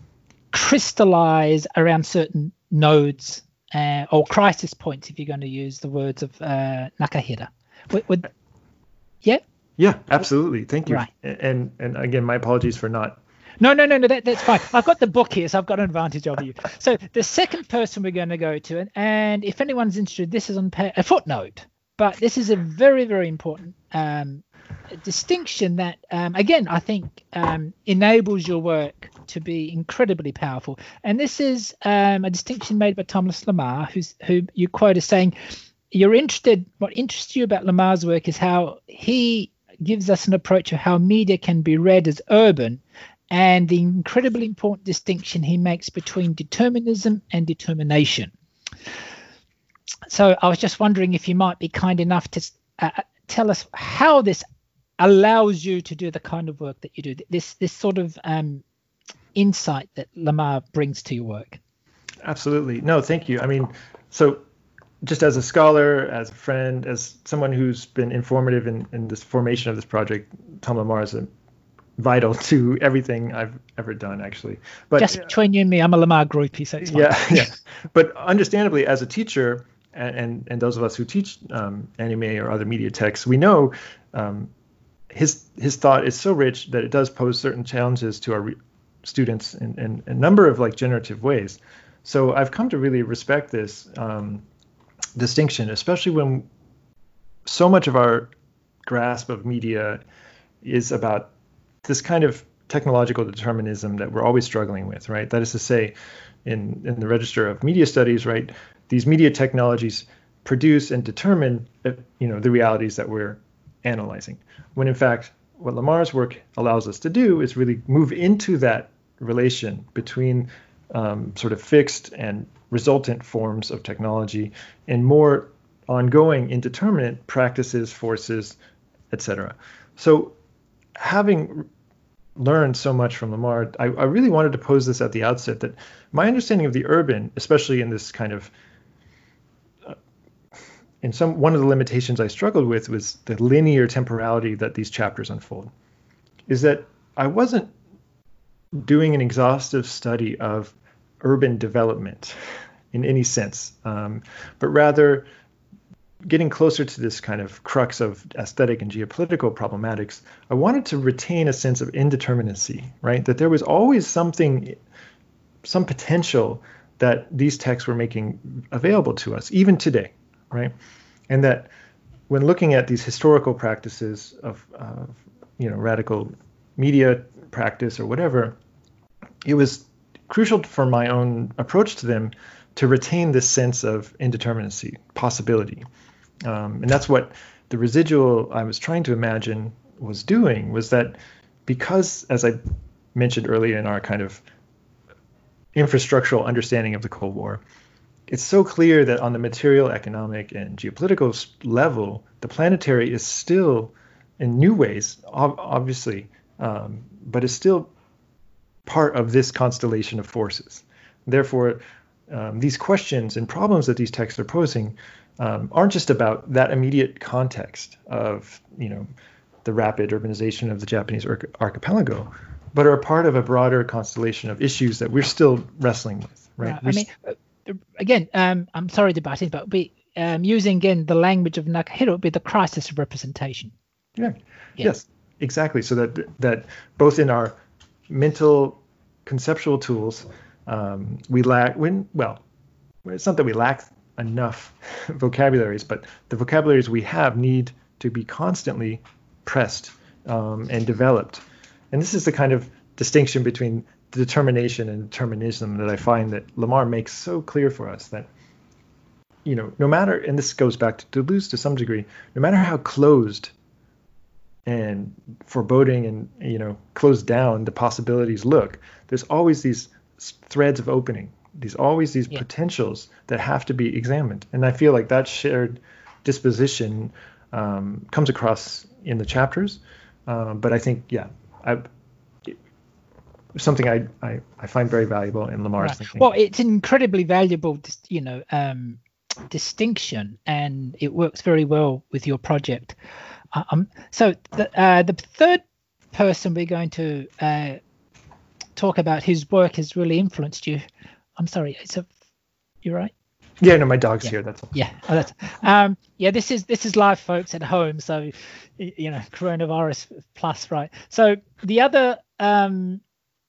crystallize around certain nodes uh, or crisis points, if you're going to use the words of uh, Nakahira. Would, would, yeah? Yeah, absolutely. Thank you. Right. And and again, my apologies for not. No, no, no, no, that, that's fine. I've got the book here, so I've got an advantage over you. So the second person we're going to go to, and, and if anyone's interested, this is on pa- a footnote, but this is a very, very important um, distinction that, um, again, I think um, enables your work to be incredibly powerful. And this is um, a distinction made by Thomas Lamar, who's, who you quote as saying, you're interested, what interests you about Lamar's work is how he gives us an approach of how media can be read as urban, and the incredibly important distinction he makes between determinism and determination. So I was just wondering if you might be kind enough to uh, tell us how this allows you to do the kind of work that you do, this this sort of um, insight that Lamar brings to your work. Absolutely. No, thank you. I mean, so just as a scholar, as a friend, as someone who's been informative in, in this formation of this project, Tom Lamar is a vital to everything I've ever done, actually. But just between you and me, I'm a Lamar groupie, so it's fine. Yeah, yeah. But understandably, as a teacher, and and, and those of us who teach um, anime or other media texts, we know um, his his thought is so rich that it does pose certain challenges to our re- students in, in a number of like generative ways. So I've come to really respect this um, distinction, especially when so much of our grasp of media is about this kind of technological determinism that we're always struggling with, right? That is to say, in, in the Register of Media Studies, right, these media technologies produce and determine, you know, the realities that we're analyzing. When in fact, what Lamar's work allows us to do is really move into that relation between um, sort of fixed and resultant forms of technology and more ongoing indeterminate practices, forces, et cetera. So having learned so much from Lamar, I, I really wanted to pose this at the outset, that my understanding of the urban, especially in this kind of, uh, in some one of the limitations I struggled with was the linear temporality that these chapters unfold, is that I wasn't doing an exhaustive study of urban development in any sense, um, but rather getting closer to this kind of crux of aesthetic and geopolitical problematics. I wanted to retain a sense of indeterminacy, right? That there was always something, some potential that these texts were making available to us, even today, right? And that when looking at these historical practices of, uh, you know, radical media practice or whatever, it was crucial for my own approach to them to retain this sense of indeterminacy, possibility. Um, and that's what the residual I was trying to imagine was doing, was that because, as I mentioned earlier in our kind of infrastructural understanding of the Cold War, it's so clear that on the material, economic, and geopolitical level, the planetary is still, in new ways, ob- obviously, um, but is still part of this constellation of forces. Therefore, um, these questions and problems that these texts are posing um, aren't just about that immediate context of, you know, the rapid urbanization of the Japanese arch- archipelago, but are part of a broader constellation of issues that we're still wrestling with, right? right. I mean, uh, again, um, I'm sorry to butt in, but be, um, using again the language of Nakahiro would be the crisis of representation. Yeah. yeah. Yes, exactly. So that that both in our mental conceptual tools, um, we lack when well, it's not that we lack enough vocabularies, but the vocabularies we have need to be constantly pressed um, and developed. And this is the kind of distinction between determination and determinism that I find that Lamar makes so clear for us, that, you know, no matter, and this goes back to Deleuze to some degree, no matter how closed and foreboding and, you know, closed down the possibilities look, there's always these threads of opening, these always these yeah. potentials that have to be examined. And I feel like that shared disposition um, comes across in the chapters. Um, but I think, yeah, I, something I, I, I find very valuable in Lamar's right. thinking. Well, it's an incredibly valuable, you know, um, distinction, and it works very well with your project. Um, so the, uh, the third person we're going to uh, talk about whose work has really influenced you. I'm sorry, it's a, you're right? Yeah, no, my dog's yeah. here. That's all. Yeah, oh, that's um, yeah. This is this is live, folks, at home. So, you know, coronavirus plus, right? So the other um,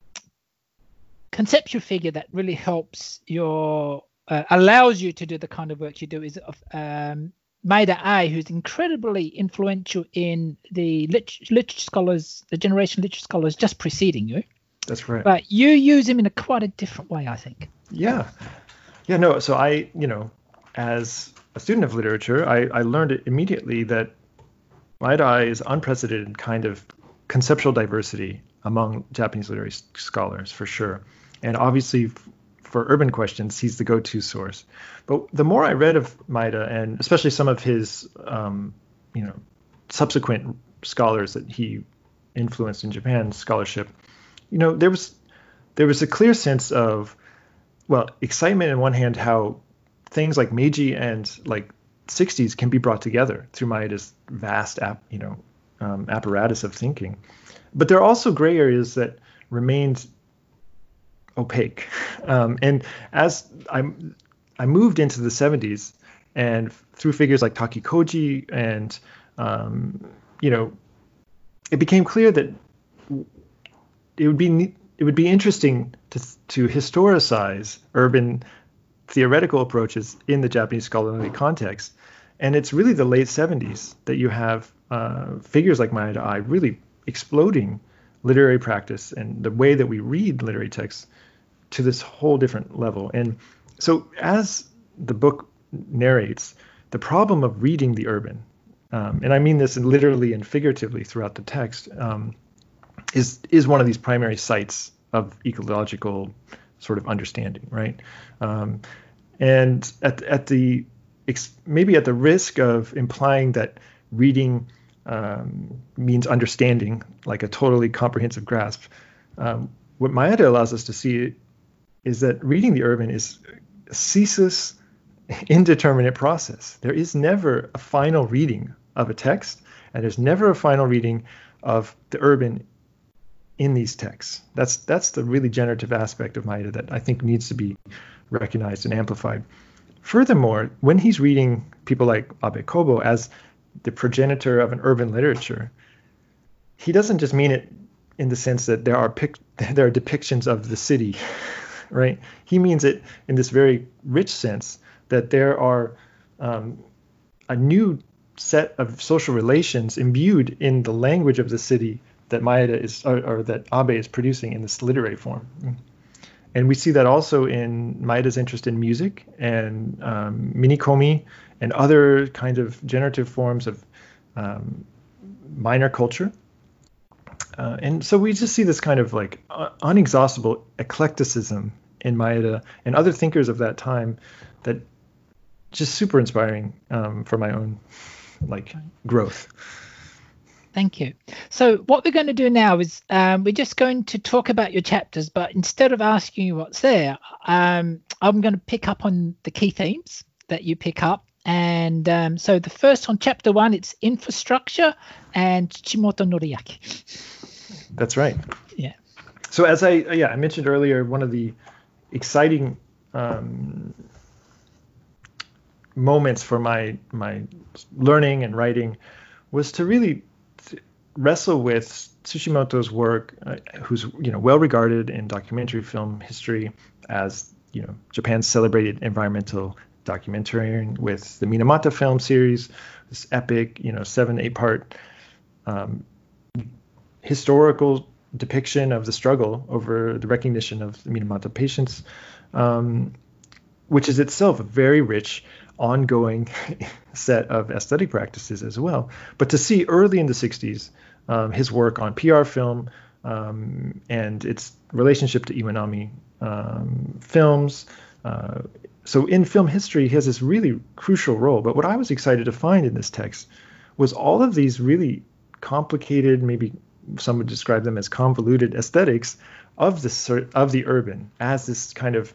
conceptual figure that really helps your uh, allows you to do the kind of work you do is um, Maeda Ai, who's incredibly influential in the lit- literature scholars, the generation of literature scholars just preceding you. That's right. But you use him in a quite a different way, I think. Yeah. Yeah, no, so I, you know, as a student of literature, I, I learned it immediately that Maeda Ai is unprecedented kind of conceptual diversity among Japanese literary scholars, for sure. And obviously, f- for urban questions, he's the go-to source. But the more I read of Maeda, and especially some of his, um, you know, subsequent scholars that he influenced in Japan's scholarship, you know, there was there was a clear sense of, well, excitement on one hand, how things like Meiji and like sixties can be brought together through Maeda's vast, app, you know, um, apparatus of thinking. But there are also gray areas that remained opaque. Um, and as I I moved into the seventies, and through figures like Taki Koji, and um, you know, it became clear that it would be it would be interesting to to historicize urban theoretical approaches in the Japanese scholarly context. And it's really the late seventies that you have uh, figures like Maeda Ai really exploding literary practice and the way that we read literary texts to this whole different level. And so as the book narrates, the problem of reading the urban, um, and I mean this literally and figuratively throughout the text, um, is is one of these primary sites of ecological sort of understanding, right? Um, and at at the maybe at the risk of implying that reading um, means understanding, like a totally comprehensive grasp, um, what Maeda allows us to see is that reading the urban is a ceaseless, indeterminate process. There is never a final reading of a text, and there's never a final reading of the urban in these texts. That's that's the really generative aspect of Maeda that I think needs to be recognized and amplified. Furthermore, when he's reading people like Abe Kobo as the progenitor of an urban literature, he doesn't just mean it in the sense that there are pic- there are depictions of the city, right? He means it in this very rich sense that there are um, a new set of social relations imbued in the language of the city that Maeda is, or, or that Abe is producing in this literary form. And we see that also in Maeda's interest in music and um, minikomi and other kind of generative forms of um, minor culture. Uh, and so we just see this kind of like uh, unexhaustible eclecticism in Maeda and other thinkers of that time that just super inspiring um, for my own like growth. Thank you. So what we're going to do now is um, we're just going to talk about your chapters, but instead of asking you what's there, um, I'm going to pick up on the key themes that you pick up. And um, so the first on chapter one, it's infrastructure and Tsuchimoto Noriaki. That's right. Yeah. So as I yeah I mentioned earlier, one of the exciting um, moments for my my learning and writing was to really wrestle with Tsuchimoto's work, uh, who's you know well regarded in documentary film history as you know Japan's celebrated environmental documentarian with the Minamata film series, this epic you know seven eight part um, historical depiction of the struggle over the recognition of the Minamata patients, um, which is itself a very rich ongoing set of aesthetic practices as well. But to see early in the sixties um, his work on P R film um, and its relationship to Iwanami um, films. Uh, so in film history, he has this really crucial role. But what I was excited to find in this text was all of these really complicated, maybe some would describe them as convoluted aesthetics of the of the urban as this kind of,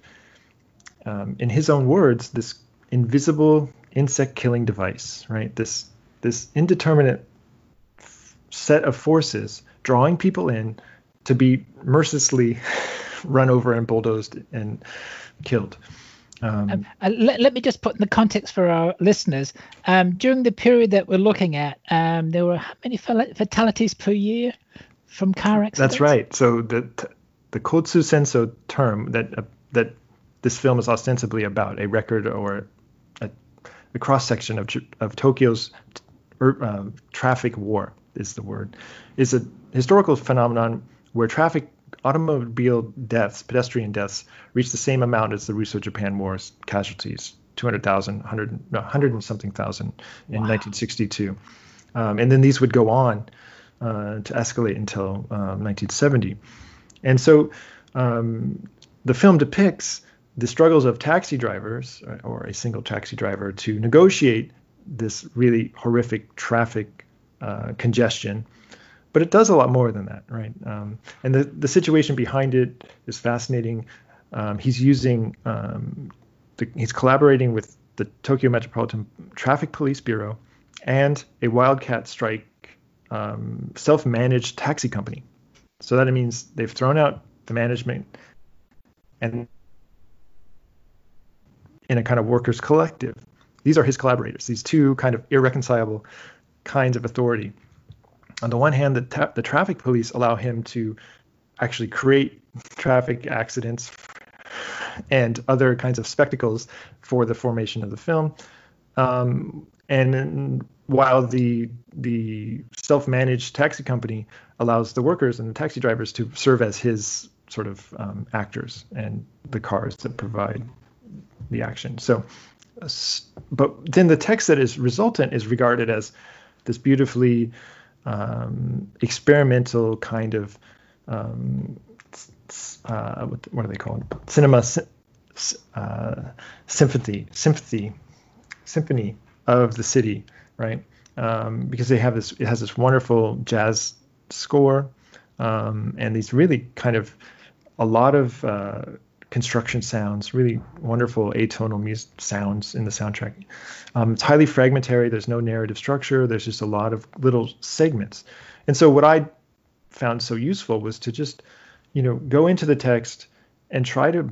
um, in his own words, this invisible insect killing device, right? This this indeterminate f- set of forces drawing people in to be mercilessly run over and bulldozed and killed. Um, Um, uh, let, let me just put in the context for our listeners. Um, during the period that we're looking at, um, there were how many fal- fatalities per year from car accidents? That's right. So the the Kotsu Senso term that uh, that this film is ostensibly about, a record or a, a cross section of of Tokyo's uh, traffic war is the word, is a historical phenomenon where traffic automobile deaths, pedestrian deaths, reached the same amount as the Russo-Japan War's casualties, two hundred thousand, one hundred, no, one hundred and something thousand in wow. nineteen sixty-two. Um, and then these would go on uh, to escalate until um, nineteen seventy. And so um, the film depicts the struggles of taxi drivers or, or a single taxi driver to negotiate this really horrific traffic uh, congestion. But it does a lot more than that, right? Um, and the, the situation behind it is fascinating. Um, he's using, um, the, he's collaborating with the Tokyo Metropolitan Traffic Police Bureau and a wildcat strike um, self-managed taxi company. So that means they've thrown out the management and in a kind of workers' collective. These are his collaborators, these two kind of irreconcilable kinds of authority. On the one hand, the, ta- the traffic police allow him to actually create traffic accidents and other kinds of spectacles for the formation of the film. Um, and while the the self-managed taxi company allows the workers and the taxi drivers to serve as his sort of um, actors and the cars that provide the action. So, but then the text that is resultant is regarded as this beautifully Um, experimental kind of um, uh, what, what are they called? Cinema uh, symphony, sympathy, symphony of the city, right? Um, because they have this, it has this wonderful jazz score um, and these really kind of a lot of uh, construction sounds, really wonderful atonal music sounds in the soundtrack. Um, it's highly fragmentary. There's no narrative structure. There's just a lot of little segments. And so what I found so useful was to just, you know, go into the text and try to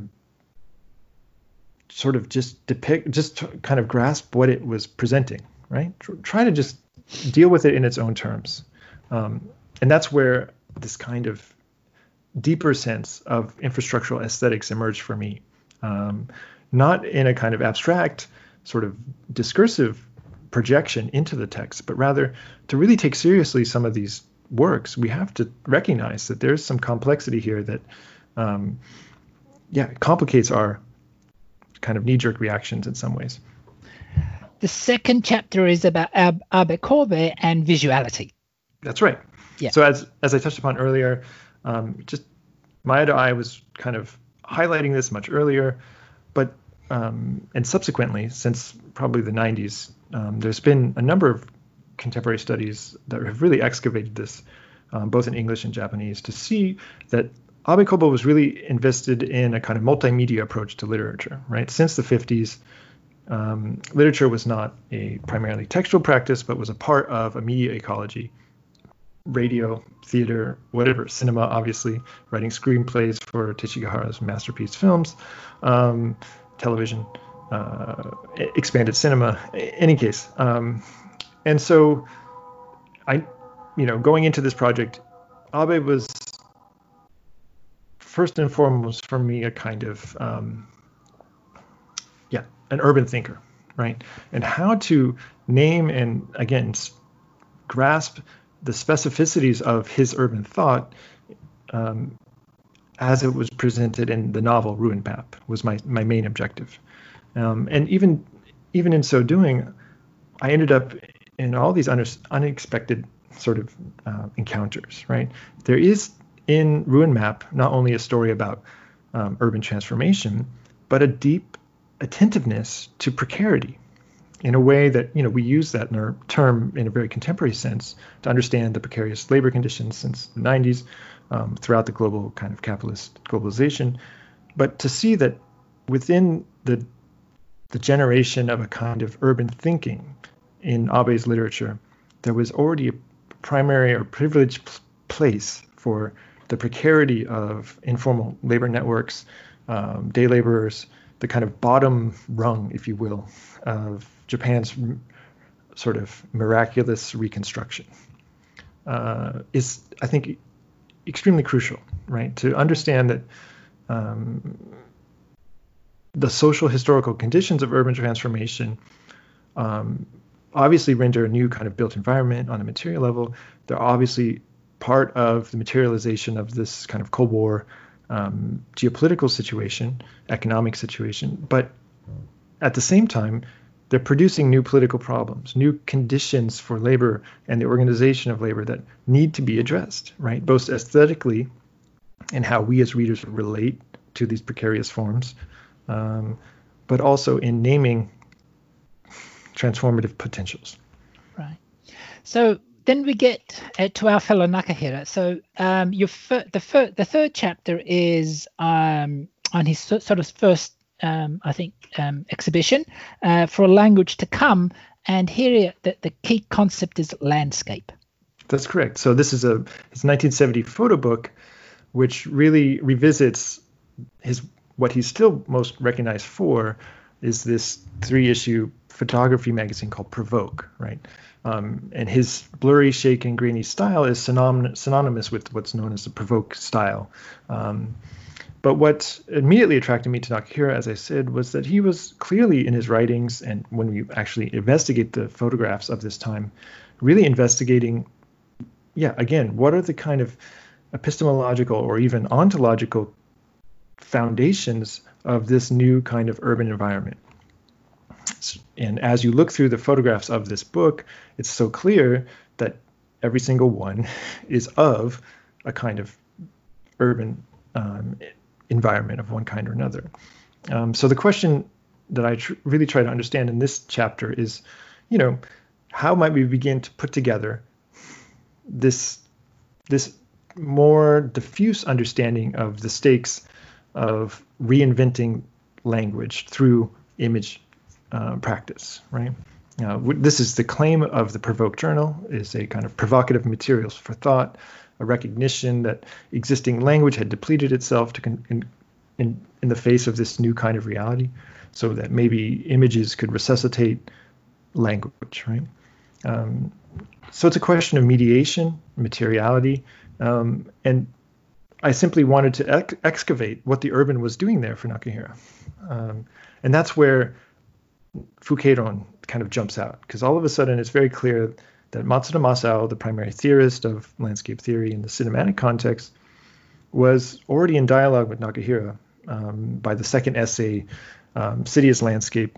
sort of just depict, just kind of grasp what it was presenting, right? Try to just deal with it in its own terms. Um, and that's where this kind of deeper sense of infrastructural aesthetics emerged for me. Um, not in a kind of abstract sort of discursive projection into the text, but rather to really take seriously some of these works, we have to recognize that there's some complexity here that, um, yeah, complicates our kind of knee-jerk reactions in some ways. The second chapter is about Ab- Abe Kobe and visuality. That's right. Yeah. So as as I touched upon earlier, um, just Maeda Ai was kind of highlighting this much earlier, but um, and subsequently, since probably the nineties, um, there's been a number of contemporary studies that have really excavated this, um, both in English and Japanese, to see that Abe Kobo was really invested in a kind of multimedia approach to literature, right? Since the fifties, um, literature was not a primarily textual practice, but was a part of a media ecology. Radio, theater, whatever, cinema, obviously, writing screenplays for Teshigahara's masterpiece films, um, television, uh, expanded cinema, any case. Um, and so I, you know, going into this project, Abe was first and foremost for me a kind of, um, yeah, an urban thinker, right? And how to name and, again, grasp the specificities of his urban thought um, as it was presented in the novel Ruined Map was my, my main objective. Um, and even even in so doing, I ended up in all these un- unexpected sort of uh, encounters, right? There is in Ruined Map not only a story about um, urban transformation, but a deep attentiveness to precarity, in a way that, you know, we use that in our term in a very contemporary sense to understand the precarious labor conditions since the nineties, um, throughout the global kind of capitalist globalization. But to see that within the the generation of a kind of urban thinking in Abe's literature, there was already a primary or privileged p- place for the precarity of informal labor networks, um, day laborers, the kind of bottom rung, if you will, of Japan's sort of miraculous reconstruction, uh, is, I think, extremely crucial, right? To understand that um, the social historical conditions of urban transformation um, obviously render a new kind of built environment on a material level. They're obviously part of the materialization of this kind of Cold War um, geopolitical situation, economic situation, but at the same time, they're producing new political problems, new conditions for labor and the organization of labor that need to be addressed, right? Both aesthetically and how we as readers relate to these precarious forms, um, but also in naming transformative potentials. Right. So then we get uh, to our fellow Nakahira. So um, your fir- the, fir- the third chapter is um, on his so- sort of first Um, I think, um, exhibition uh, for a language to come. And here the, the key concept is landscape. That's correct. So this is a his nineteen seventy photo book, which really revisits his what he's still most recognized for is this three-issue photography magazine called Provoke, right? Um, and his blurry, shaken, grainy style is synonym- synonymous with what's known as the Provoke style. Um, But what immediately attracted me to Nakahira, as I said, was that he was clearly in his writings, and when we actually investigate the photographs of this time, really investigating, yeah, again, what are the kind of epistemological or even ontological foundations of this new kind of urban environment. And as you look through the photographs of this book, it's so clear that every single one is of a kind of urban um, environment of one kind or another. Um, so the question that I tr- really try to understand in this chapter is, you know, how might we begin to put together this this more diffuse understanding of the stakes of reinventing language through image uh, practice, right? Uh, w- this is the claim of the Provoke Journal, is a kind of provocative materials for thought, a recognition that existing language had depleted itself to con- in, in, in the face of this new kind of reality, so that maybe images could resuscitate language, right? Um, so it's a question of mediation, materiality, um, and I simply wanted to ex- excavate what the urban was doing there for Nakahira. Um, and that's where Fukeiron kind of jumps out, because all of a sudden it's very clear that Matsuda Masao, the primary theorist of landscape theory in the cinematic context, was already in dialogue with Nakahira um, by the second essay, um, City as Landscape,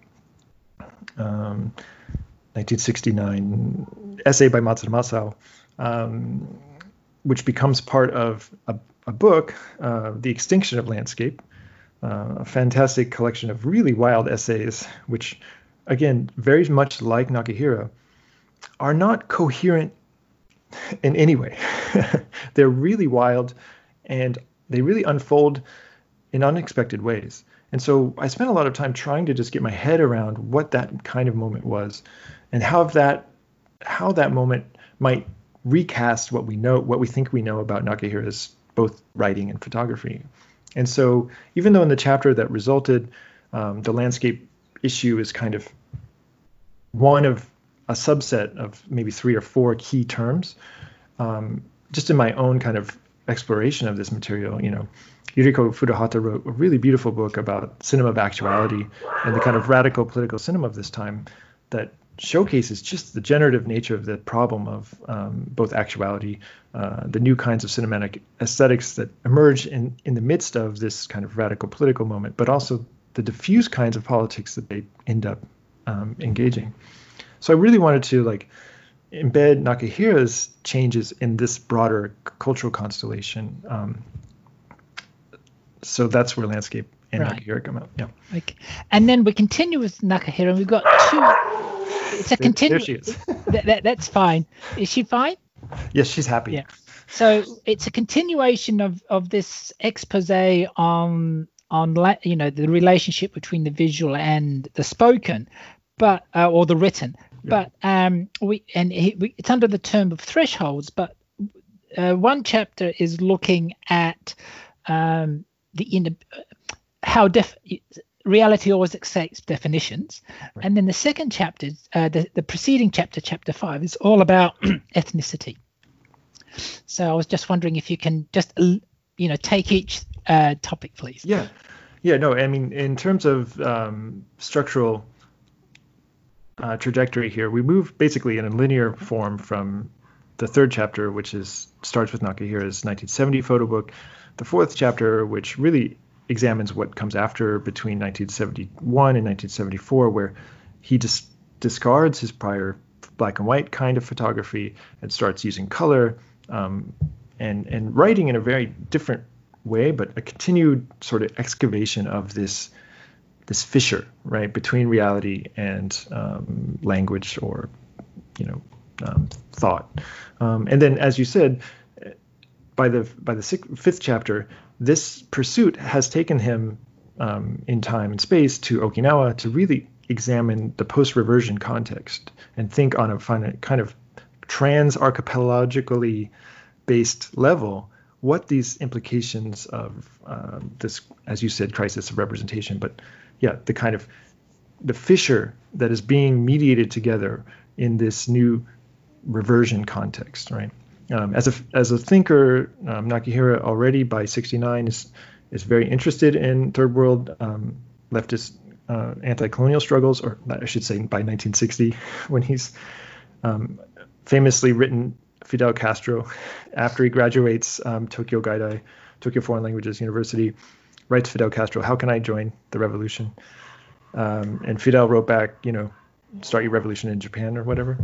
um, nineteen sixty-nine, essay by Matsuda Masao, um, which becomes part of a, a book, uh, The Extinction of Landscape, uh, a fantastic collection of really wild essays, which, again, very much like Nakahira, are not coherent in any way. They're really wild, and they really unfold in unexpected ways. And so I spent a lot of time trying to just get my head around what that kind of moment was, and how that how that moment might recast what we know, what we think we know about Nakahira's both writing and photography. And so, even though in the chapter that resulted, um, the landscape issue is kind of one of a subset of maybe three or four key terms, um, just in my own kind of exploration of this material, you know, Yuriko Furuhata wrote a really beautiful book about cinema of actuality and the kind of radical political cinema of this time that showcases just the generative nature of the problem of um, both actuality, uh, the new kinds of cinematic aesthetics that emerge in, in the midst of this kind of radical political moment, but also the diffuse kinds of politics that they end up um, engaging. So I really wanted to like embed Nakahira's changes in this broader cultural constellation. Um, so that's where landscape and right. Nakahira come out. Yeah. Okay. And then we continue with Nakahira, and we've got two. It's a continu- There she is. that, that, that's fine. Is she fine? Yes, she's happy. Yeah. So it's a continuation of, of this expose on on la- you know the relationship between the visual and the spoken, but uh, or the written. Yeah. But um, we and he, we, it's under the term of thresholds. But uh, one chapter is looking at um, the in how def. reality always accepts definitions. Right. And then the second chapter, uh, the, the preceding chapter, chapter five, is all about ethnicity. So I was just wondering if you can just, you know, take each uh, topic, please. Yeah. Yeah, no, I mean, in terms of um, structural uh, trajectory here, we move basically in a linear form from the third chapter, which is starts with Nakahira's nineteen seventy photo book, the fourth chapter, which really examines what comes after between nineteen seventy-one and nineteen seventy-four, where he just discards his prior black and white kind of photography and starts using color um, and and writing in a very different way, but a continued sort of excavation of this this fissure, right, between reality and um, language or, you know, um, thought. Um, and then, as you said, by the by the sixth, fifth chapter, this pursuit has taken him um, in time and space to Okinawa to really examine the post-reversion context and think on a kind of trans-archipelagically based level what these implications of uh, this, as you said, crisis of representation, but yeah, the kind of the fissure that is being mediated together in this new reversion context, right? Um, as a as a thinker, um, Nakahira already by sixty-nine is is very interested in third world um, leftist uh, anti-colonial struggles, or I should say by nineteen sixty, when he's um, famously written Fidel Castro after he graduates um, Tokyo Gaidai, Tokyo Foreign Languages University, writes Fidel Castro, "How can I join the revolution?" Um, and Fidel wrote back, you know, "Start your revolution in Japan," or whatever.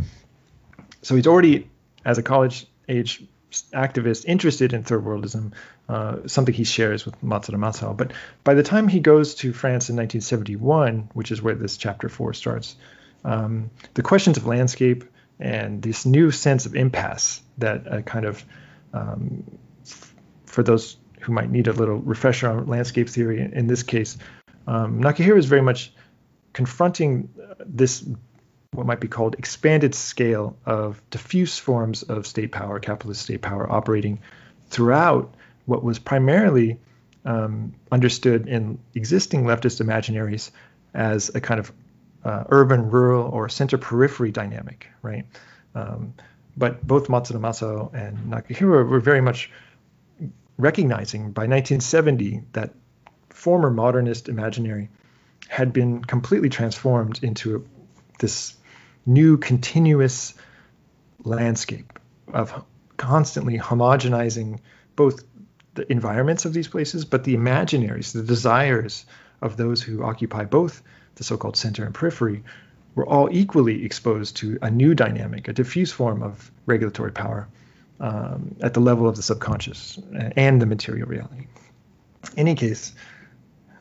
So he's already, as a college age activist, interested in third worldism, uh, something he shares with Matsuda Masao. But by the time he goes to France in nineteen seventy-one, which is where this chapter four starts, um, the questions of landscape and this new sense of impasse that a kind of, um, f- for those who might need a little refresher on landscape theory, in, in this case, um, Nakahira is very much confronting this what might be called expanded scale of diffuse forms of state power, capitalist state power, operating throughout what was primarily um, understood in existing leftist imaginaries as a kind of uh, urban, rural, or center-periphery dynamic, right? Um, but both Matsuda Masao and Nakahira were very much recognizing by nineteen seventy that former modernist imaginary had been completely transformed into a, this new continuous landscape of constantly homogenizing both the environments of these places, but the imaginaries, the desires of those who occupy both the so-called center and periphery were all equally exposed to a new dynamic, a diffuse form of regulatory power um, at the level of the subconscious and the material reality. In any case,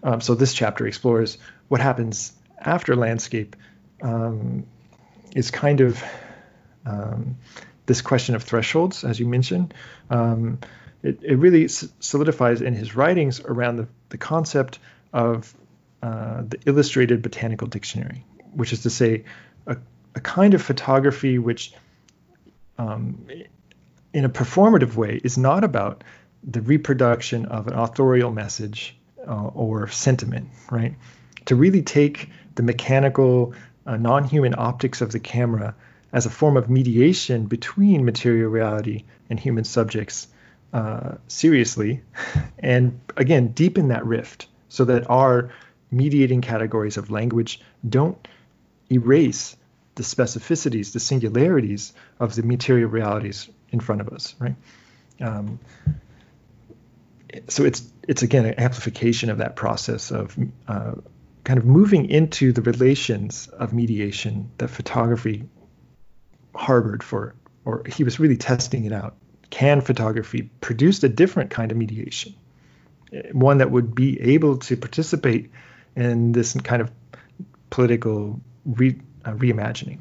Um, so this chapter explores what happens after landscape. Um, is kind of um, this question of thresholds, as you mentioned. Um, it, it really s- solidifies in his writings around the, the concept of uh, the illustrated botanical dictionary, which is to say, a, a kind of photography which, um, in a performative way, is not about the reproduction of an authorial message uh, or sentiment, right? To really take the mechanical, uh, non-human optics of the camera as a form of mediation between material reality and human subjects uh, seriously, and again, deepen that rift so that our mediating categories of language don't erase the specificities, the singularities of the material realities in front of us, right? Um, so it's it's again an amplification of that process of uh, kind of moving into the relations of mediation that photography harbored for, or he was really testing it out. Can photography produce a different kind of mediation, one that would be able to participate in this kind of political re, uh, reimagining?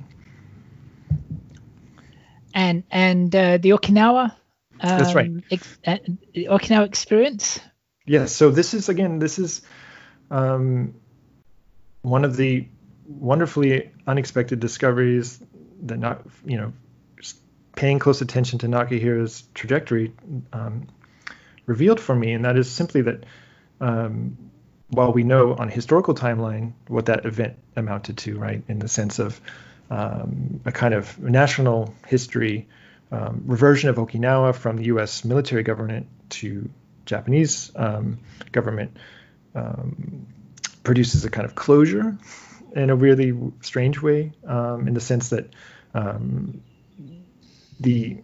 And and uh, the Okinawa, um, that's right. Ex- uh, the Okinawa experience. Yes. So this is again, this is um, one of the wonderfully unexpected discoveries that, not you know, paying close attention to Nakahira's trajectory um, revealed for me, and that is simply that um, while we know on a historical timeline what that event amounted to, right, in the sense of um, a kind of national history, um, reversion of Okinawa from the U S military government to Japanese um, government, um, produces a kind of closure in a really strange way, um, in the sense that um, the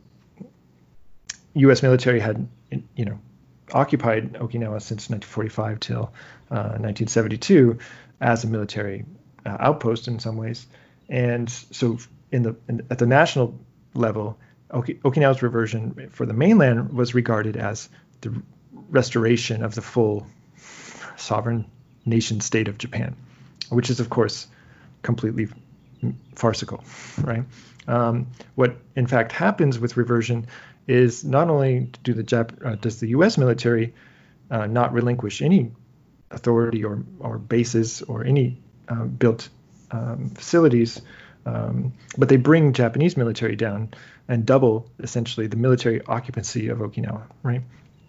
U S military had, you know, occupied Okinawa since nineteen forty-five till uh, nineteen seventy-two as a military uh, outpost in some ways. And so in the in, at the national level, Oki, Okinawa's reversion for the mainland was regarded as the restoration of the full sovereign nation state of Japan, which is, of course, completely farcical, right? Um, what in fact happens with reversion is not only do the Jap- uh, does the U S military uh, not relinquish any authority or, or bases or any uh, built um, facilities, um, but they bring Japanese military down and double essentially the military occupancy of Okinawa, right?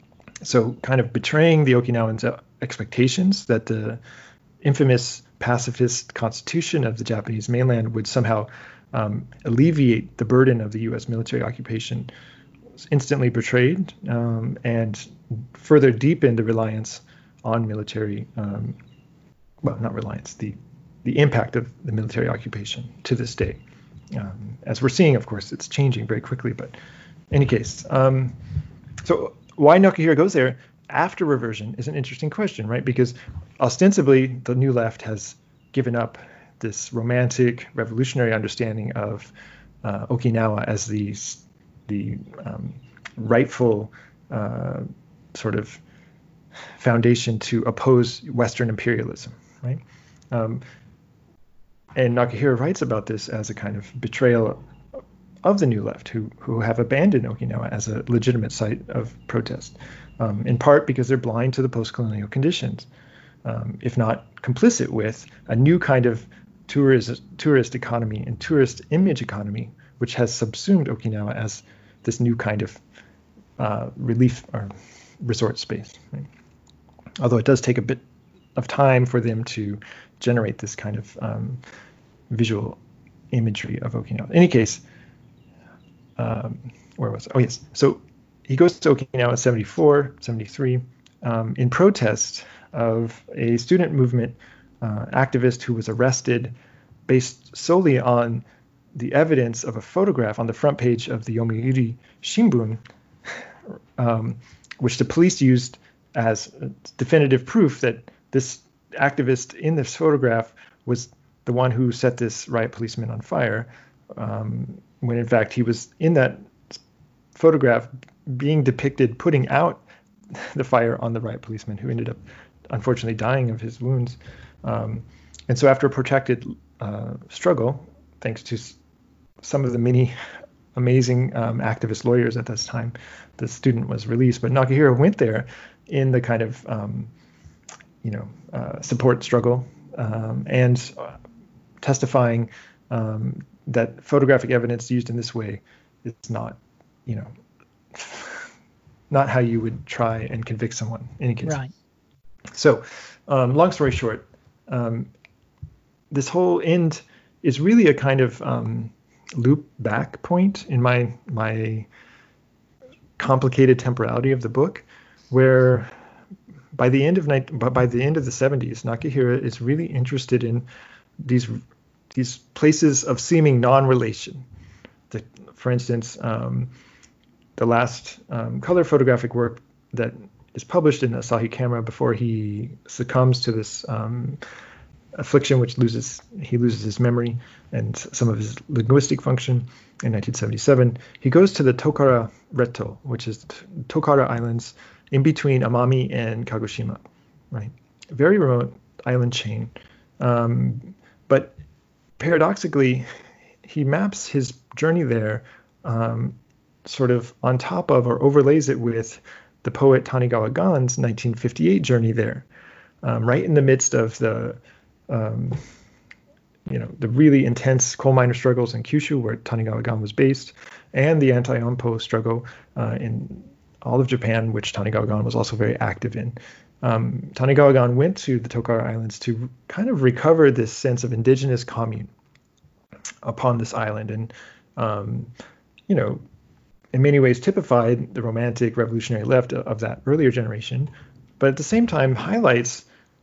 So kind of betraying the Okinawans' expectations that the infamous pacifist constitution of the Japanese mainland would somehow um, alleviate the burden of the U S military occupation, was instantly betrayed, um, and further deepened the reliance on military, um, well, not reliance, the the impact of the military occupation to this day. Um, as we're seeing, of course, it's changing very quickly, but in any case, um, so why Nakahira goes there after reversion is an interesting question, right? Because ostensibly the New Left has given up this romantic, revolutionary understanding of uh, Okinawa as the the um, rightful uh, sort of foundation to oppose Western imperialism, right? Um, and Nakahira writes about this as a kind of betrayal of the New Left, who who have abandoned Okinawa as a legitimate site of protest, um, in part because they're blind to the post-colonial conditions, um, if not complicit with a new kind of tourist tourist economy and tourist image economy, which has subsumed Okinawa as this new kind of uh, relief or resort space. Right? Although it does take a bit of time for them to generate this kind of um, visual imagery of Okinawa. In any case, um, where was it? Oh, yes. So he goes to Okinawa in seventy-four, seventy-three, um, in protest of a student movement uh, activist who was arrested based solely on the evidence of a photograph on the front page of the Yomiuri Shimbun, um, which the police used as definitive proof that this activist in this photograph was the one who set this riot policeman on fire, um, when in fact he was in that photograph being depicted putting out the fire on the riot policeman, who ended up unfortunately dying of his wounds. Um, and so after a protracted uh, struggle, thanks to s- some of the many amazing um, activist lawyers at this time, the student was released. But Nakahira went there in the kind of, um, you know, uh, support struggle um, and uh, testifying um, that photographic evidence used in this way is not, you know, not how you would try and convict someone in any case. Right. So, um, long story short, um, this whole end is really a kind of um, loop back point in my my complicated temporality of the book, where by the end of night, by the end of the seventies, Nakahira is really interested in these these places of seeming non-relation. The, for instance, um, the last um, color photographic work that is published in Asahi Camera before he succumbs to this um, affliction, which loses he loses his memory and some of his linguistic function in nineteen seventy-seven. He goes to the Tokara Retto, which is Tokara Islands in between Amami and Kagoshima, right? Very remote island chain, um, but paradoxically, he maps his journey there um, sort of on top of or overlays it with the poet Tanigawa Gan's nineteen fifty-eight journey there, um, right in the midst of the, um, you know, the really intense coal miner struggles in Kyushu, where Tanigawa Gan was based, and the anti-onpo struggle uh, in all of Japan, which Tanigawa Gan was also very active in. Um, Tanigawa Gan went to the Tokara Islands to kind of recover this sense of indigenous commune upon this island, and um, you know, in many ways typified the romantic revolutionary left of that earlier generation, but at the same time highlights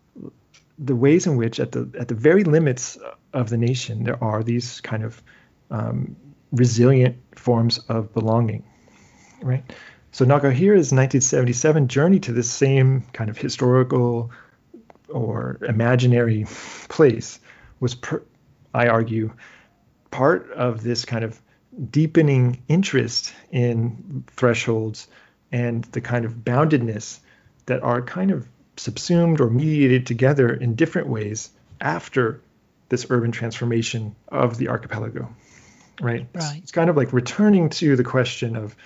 the ways in which at the at the very limits of the nation there are these kind of um, resilient forms of belonging, right? So Nakahira's nineteen seventy-seven journey to this same kind of historical or imaginary place was, per, I argue, part of this kind of deepening interest in thresholds and the kind of boundedness that are kind of subsumed or mediated together in different ways after this urban transformation of the archipelago, right? Right. It's, it's kind of like returning to the question of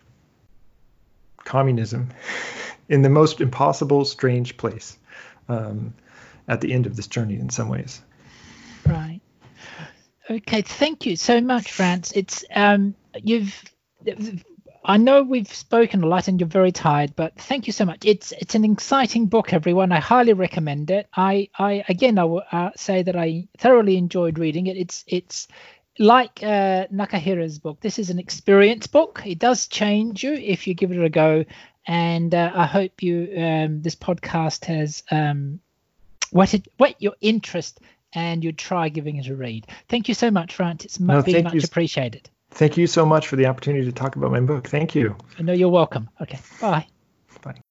communism in the most impossible, strange place um, at the end of this journey in some ways. Right. Okay, thank you so much, France. It's um, you've. I know we've spoken a lot, and you're very tired, but thank you so much. It's it's an exciting book, everyone. I highly recommend it. I I again I will uh, say that I thoroughly enjoyed reading it. It's it's like uh, Nakahira's book. This is an experience book. It does change you if you give it a go, and uh, I hope you um, this podcast has um, whetted whet your interest, and you try giving it a read. Thank you so much, France. It's No, very much you. appreciated. Thank you so much for the opportunity to talk about my book. Thank you. I know you're welcome. Okay, bye. Bye.